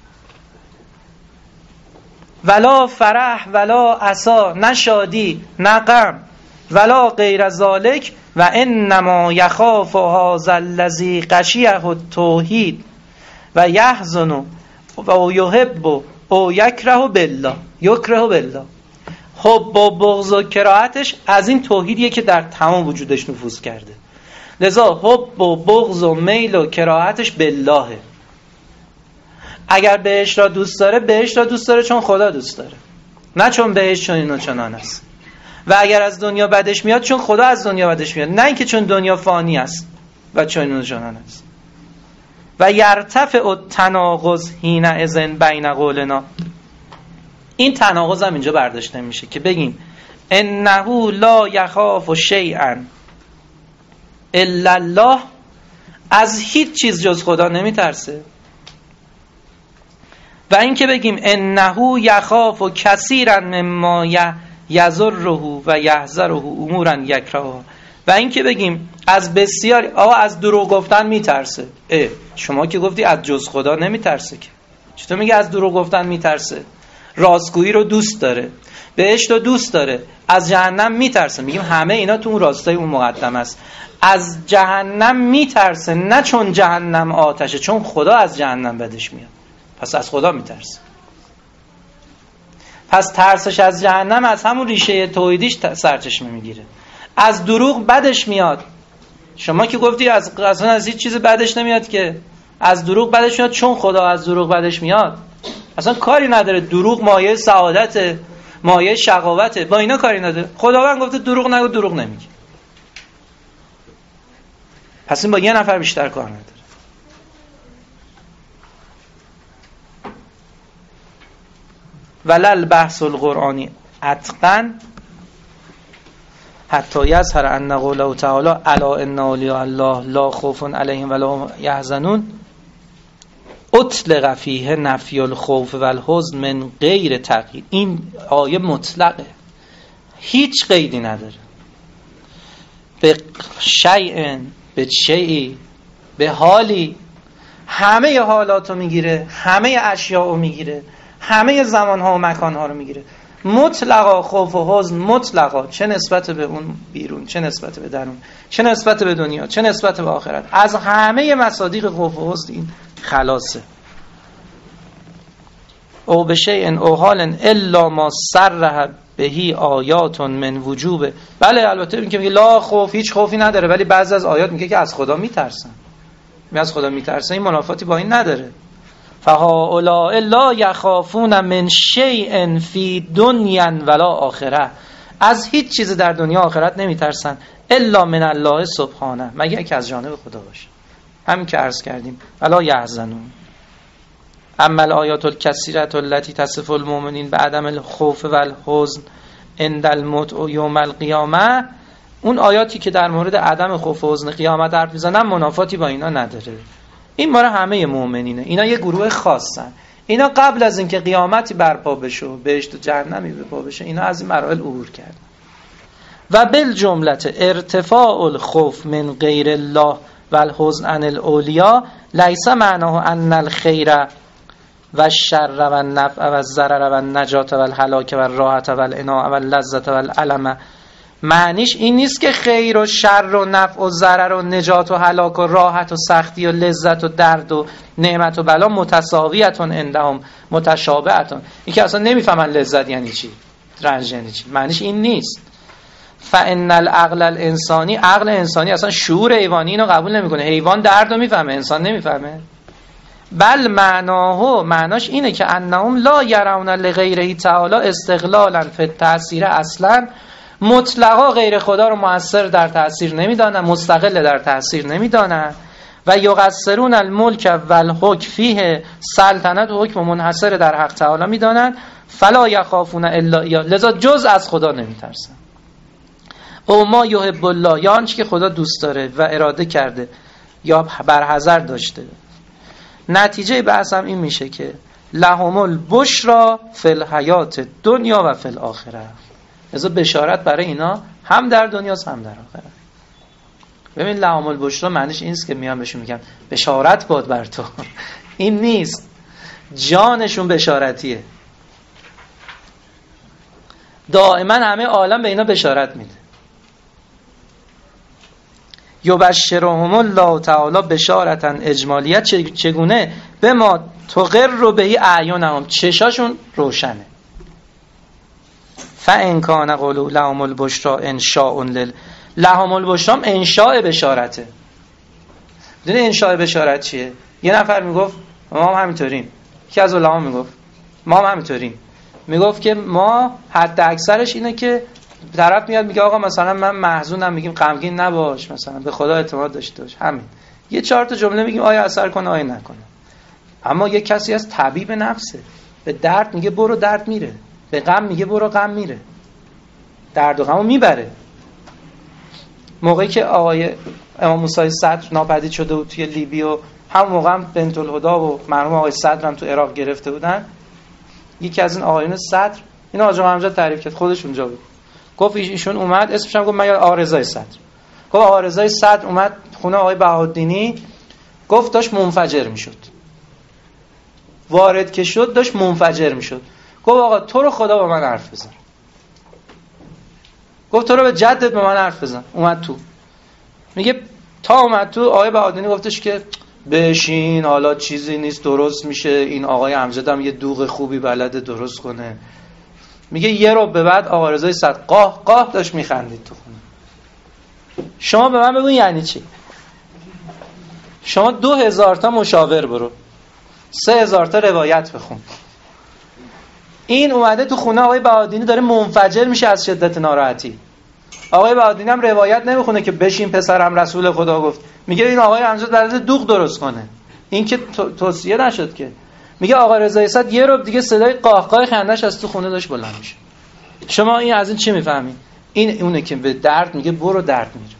ولا فرح ولا عصا، نه شادی نه غم، ولا غیر ذالک و انما یخاف هذا الذی غشیه التوحید و یحزن و یحب و یکره بالله. یکره بالله، حب و بغض و کراهتش از این توحیدیه که در تمام وجودش نفوذ کرده. لذا حب و بغض و میل و کراهتش بالله. اگر بهش را دوست داره، بهش را دوست داره چون خدا دوست داره، نه چون بهش چون اینو چنان است. و اگر از دنیا بدش میاد چون خدا از دنیا بدش میاد، نه اینکه چون دنیا فانی است و چون اینو چنان است. و یرتفع التناقض حین اذن بین قولنا. این تناقض هم اینجا برداشته میشه که بگیم انه لا یخاف شیئا الا الله، از هیچ چیز جز خدا نمیترسه. و این که بگیم انه یخاف کثیرا مما یضره و یحذره امورا یکرهها. و این که بگیم از بسیاری، آقا از دروغ گفتن میترسه. شما که گفتی از جز خدا نمیترسه که، چطور میگه از دروغ گفتن میترسه؟ راستگویی رو دوست داره، بهشت رو دوست داره، از جهنم میترسه. میگیم همه اینا تو اون راستای اون مقدم است. از جهنم میترسه نه چون جهنم آتشه، چون خدا از جهنم بدش میاد، پس از خدا میترسه. پس ترسش از جهنم از همون ریشه توحیدیش سرچشمه میگیره. از دروغ بدش میاد. شما که گفتی از هیچ چیز بدش نمیاد، که از دروغ بدش میاد چون خدا از دروغ بدش میاد. اصلا کاری نداره. دروغ مایه سعادت، مایه شقاوته، با اینا کاری نداره. خداوند گفته دروغ نگو، دروغ نمیگی. پس این با یه نفر بیشتر کار نداره. ولل بحث القرآنی اتقن حتی یظهر ان قوله تعالی الا ان اولیاء الله لا خوف علیهم ولا هم یحزنون اطلق فیه نفی الخوف و الحزن من غیر تقیید. این آیه مطلقه، هیچ قیدی نداره. به شیء، به شیئی، به حالی، همه حالاتو میگیره، همه اشیاء میگیره، همه زمانها و مکانها رو میگیره. مطلقا خوف و حزن مطلقا، چه نسبت به اون بیرون، چه نسبت به درون، چه نسبت به دنیا، چه نسبت به آخرت، از همه مصادیق خوف و حزن این خلاصه. او بشیء او حال الا ما صرح بهی آیات من وجوبه. بله البته این که میگه لا خوف، هیچ خوفی نداره، ولی بعضی از آیات میگه که از خدا میترسن. از خدا میترسن، این منافاتی با این نداره. فهؤلاء لا یخافون من شیء فی دنیا ولا آخره. از هیچ چیز در دنیا آخرت نمیترسن الا من الله سبحانه، مگر که از جانب خدا باشه. همین که عرض کردیم ولا یحزنون. اما الآیات الکثیرة التي تصف المؤمنین بعدم الخوف و الحزن عند الموت و یوم القیامه، اون آیاتی که در مورد عدم خوف و حزن قیامت حرف میزنن منافاتی با اینا نداره. این ماره همه مؤمنینه. اینا یه گروه خاصن. اینا قبل از اینکه قیامتی برپا بشه و بهشت و جهنمی برپا بشه، اینا از این مراحل عبور کردن. و بالجمله ارتفاع الخوف من غیر الله و الحزن عن الاولیاء لیس معناه ان الخیر و الشر و النفع و الضرر و النجات و الهلاک و الراحت و العناء و اللذت و الالم. معنیش این نیست که خیر و شر و نفع و ضرر و نجات و هلاک و راحت و سختی و لذت و درد و نعمت و بلا متساویتون عندهم متشابهتون. این که اصلا نمیفهمن لذت یعنی چی، رنج یعنی چی. معنیش این نیست. فان العقل الانسانی، عقل انسانی اصلا شعور حیوانی اینو قبول نمیکنه. حیوان درد رو میفهمه، انسان نمیفهمه. بل معناش اینه که انهم لا یرون لغیره تعالی استقلالا فی التأثیر اصلا، مطلقا غیر خدا رو مؤثر در تأثیر نمیدانن، مستقل در تأثیر نمیدانن. و یقصرون الملک و الحکم فیه، سلطنت و حکم منحصر در حق تعالی میدانن. فلا یخافون الا ایاه، لذا جز از خدا نمیترسن. او ما یحب الله، یا آنچه که خدا دوست داره و اراده کرده یا برحذر داشته. نتیجه بحثم این میشه که لهم البشرا فی الحیات دنیا و فی الاخره. از بشارت برای اینا هم در دنیاست هم در آخرت. ببین لهم البشرا معنیش این است که میان بهشون میگن بشارت باد بر تو. این نیست، جانشون بشارتیه. دائما همه عالم به اینا بشارت میده. یبشرهم الله تعالی بشارتا اجمالیه. چگونه؟ به ما تقر بهی اعینهم، چشاشون روشنه. فان کان قولوا لهم البشرا انشاء لهم البشرا انشاء بشارته. بدون انشاء بشارت چیه؟ یه نفر میگفت ما هم همینطوریم، یکی از علما میگفت ما هم همینطوریم، میگفت که ما حد اکثرش اینه که طرف میاد میگه آقا مثلا من محزونم، میگیم غمگین نباش، مثلا به خدا اعتماد داشته باش، همین یه 4 تا جمله میگیم آیا اثر کنه آیا نکنه. اما یه کسی از طبیب نفسه، به درد میگه برو درد میره، به غم میگه برو غم میره، درد و غمو میبره. موقعی که آقای امام موسی صدر ناپدید شده بود توی لیبی و همون موقع هم بنت الهدا و مرحوم آقای صدر هم تو عراق گرفته بودن، یکی از این آقایون صدر، این آقا همزاد تعریف کرد، خودش اونجا بود، گفت ایشون اومد اسمش هم گفت من آقا رضای صدر، گفت آقا رضای صدر اومد خونه آقای بهاءالدینی، گفت داشت منفجر میشد، وارد که شد داشت منفجر میشد، گفت آقا تو رو خدا با من حرف بزن، گفت تو رو به جدت به من حرف بزن. اومد تو، میگه تا اومد تو آقای بهاءالدینی گفتش که بشین حالا چیزی نیست درست میشه، این آقای امجد هم یه دوغ خوبی بلده درست کنه. میگه یه رو به بعد آقا رضای صدر قاه قاه داشت میخندید تو خونه. شما به من بگو یعنی چی؟ شما 2000 تا مشاور برو، 3000 تا روایت بخون، این اومده تو خونه آقای بهادینی داره منفجر میشه از شدت ناراحتی. آقای بهادینی هم روایت نمیخونه که بشین پسرم رسول خدا گفت، میگه این آقای حمزه برای دوغ درست کنه. این که توصیه نشد که. میگه آقا رضا صد یه رب دیگه صدای قاهقاه خندش از تو خونه داشت بلند میشه. شما این از این چی میفهمین؟ این اونه که به درد میگه برو درد میره.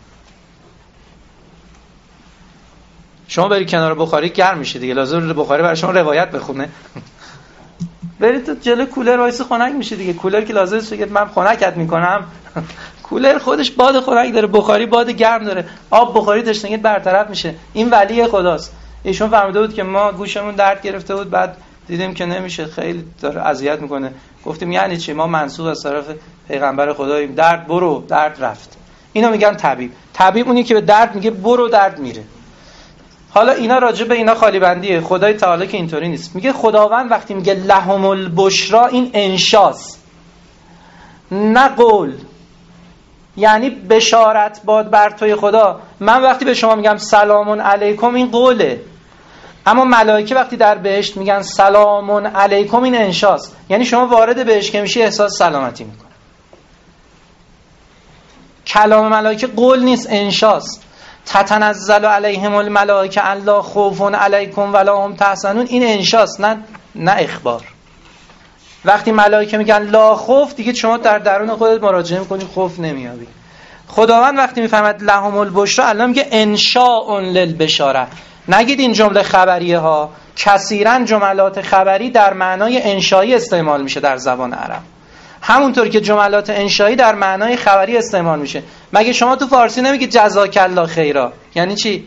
شما بری کنار بخاری گرم میشه دیگه، لازم بخاری برای شما روایت بخونه. برید تو جلوی کولر وایس خنک میشه دیگه. کولر که لازمه بگه من خنکت میکنم. کولر خودش باد خنک داره، بخاری باد گرم داره. آب بخاری تشنگیت برطرف میشه. این ولی خداست. ایشون فهمیده بود که ما گوشمون درد گرفته بود، بعد دیدیم که نمیشه، خیلی داره اذیت میکنه. گفتیم یعنی چی؟ ما منسوب از طرف پیغمبر خداییم، درد برو درد رفت. اینو میگن طبیب. طبیب اونی که به درد میگه برو درد میره. حالا اینا راجع به اینا خالی بندیه. خدای تعالی که اینطوری نیست. میگه خداوند وقتی میگه لهم البشرا، این انشاست نه قول. یعنی بشارت باد بر توی خدا. من وقتی به شما میگم سلام علیکم این قوله، اما ملائکه وقتی در بهشت میگن سلام علیکم این انشاست. یعنی شما وارد بهشت که میشی احساس سلامتی میکنی. کلام ملائکه قول نیست، انشاست. تتنزل علیهم الملائکه الا خوف علیکم ولا هم تحزنون، این انشاست نه اخبار. وقتی ملائکه میگن لا خوف، دیگه شما در درون خودت مراجعه میکنی، خوف نمیابی. خداوند وقتی میفهمد لهم البشرا، الان میگه انشاء للبشاره. نگید این جمله خبریه ها. کثیرا جملات خبری در معنای انشایی استعمال میشه در زبان عرب، همونطور که جملات انشایی در معنای خبری استعمال میشه. مگه شما تو فارسی نمیگید جزاک الله خیرا؟ یعنی چی؟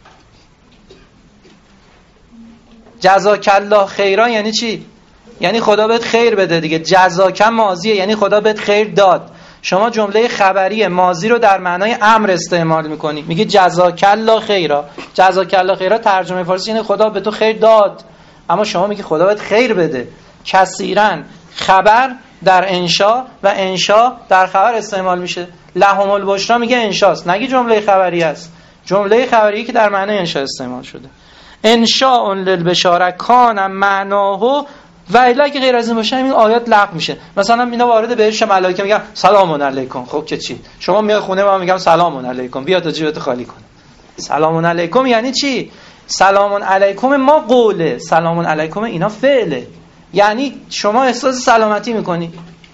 جزاک الله خیرا یعنی چی؟ یعنی خدا بهت خیر بده دیگه. جزاک ماضیه، یعنی خدا بهت خیر داد. شما جمله خبری ماضی رو در معنای امر استعمال میکنی، میگی جزاک الله خیرا. جزاک الله خیرا ترجمه فارسی یعنی خدا به تو خیر داد، اما شما میگی خدا بهت خیر بده. کثیرا خبر در انشا و انشا در خبر استعمال میشه. لهم البشرا میگه انشاست، نگی جمله خبری است. جمله خبری که در معنای انشا استعمال شده. انشاء للبشاره کان معناه و الا که غیر از این باشه این آیات لغو میشه. مثلا اینا وارد بهش ملائکه میگن سلام علیکم. خب که چی؟ شما میای خونه ما میگم سلام علیکم، بیا تا جیبت خالی کن. سلام علیکم یعنی چی؟ سلام علیکم ما قوله، سلام علیکم اینا فعله. یعنی شما احساس سلامتی میکنی.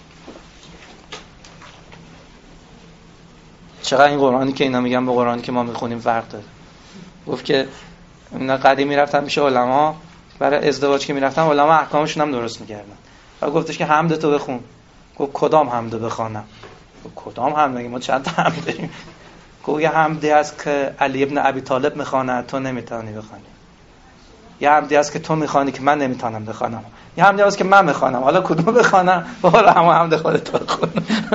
چقدر این قرآنی که اینا میگن با قرآنی که ما میخونیم فرق داره. گفت که اینا قدیم میرفتن میشه علما، برای ازدواج که میرفتن علما احکامشون هم درست میکردن. و گفتش که حمد تو بخون. گفت کدام حمد بخونم؟ گفت کدام حمد؟ ما چند تا حمد داریم. گفت یه حمدی هست که علی ابن ابی طالب میخونه تو نمیتونی بخونی. یه حمدی هست که تو میخوانی که من نمیتونم بخونم. یه حمدی هست که من میخوانم. حالا کدوم بخونم؟ حالا همون حمد خودت بخون.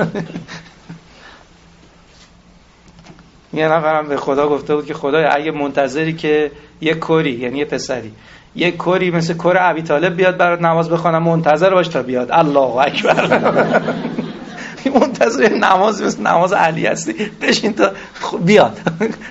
یه نفرم به خدا گفته بود که خدایا اگه منتظری که یه کوری، یعنی یه پسری، یه کوری مثل کور ابی طالب بیاد برات نماز بخونم، منتظر باش تا بیاد. الله اکبر. منتظر نماز مثل نماز علی هستی، بشین تا بیاد.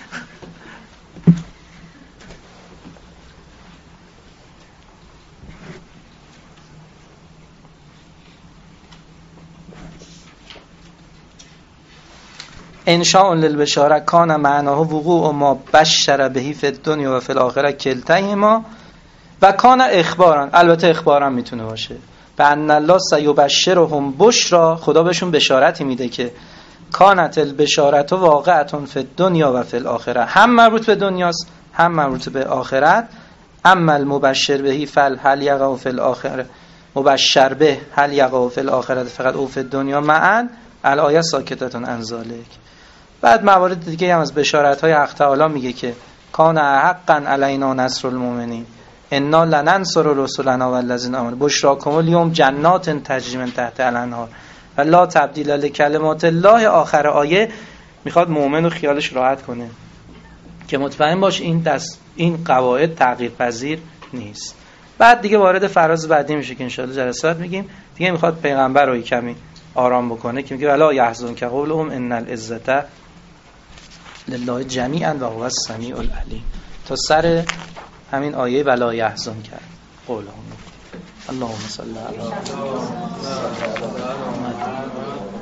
انشاء للبشاره کان معناه وقوع ما بشر بهی فی الدنیا و فی الاخره کلتیهما و کان اخبارا. البته اخبارا میتونه باشه. بان الله سیبشرهم بشرا، خدا بهشون بشارتی میده که کانت البشارت واقعتون فی الدنیا و فی الاخره، هم مربوط به دنیاست هم مربوط به آخرت. اما المبشر بهی فل هل یقع فی الاخره، مبشر به هل یقع فی الاخره فقط او فی الدنیا معا الآیه ساکتتون عن ذلک. بعد موارد دیگه هم از بشارت‌های حق تعالی میگه که کان حقا علینا نصر المؤمنین انا لننصر رسلنا والذین آمنوا بشراکم الیوم جنات تجری من تحتها الانهار و لا تبدیل لکلمات الله. آخر آیه میخواد مؤمن رو خیالش راحت کنه که مطمئن باش این قواعد تغییر پذیر نیست. بعد دیگه وارد فراز بعدی میشه که ان شاء الله جلسات میگیم. دیگه میخواد پیغمبر رو کمی آرام بکنه که میگه ولا یحزنک قولهم ان العزة لله جمیعا و هو السمیع العلیم تا سر همین آیه ولا یحزنک قولهم. اللهم صل علی محمد.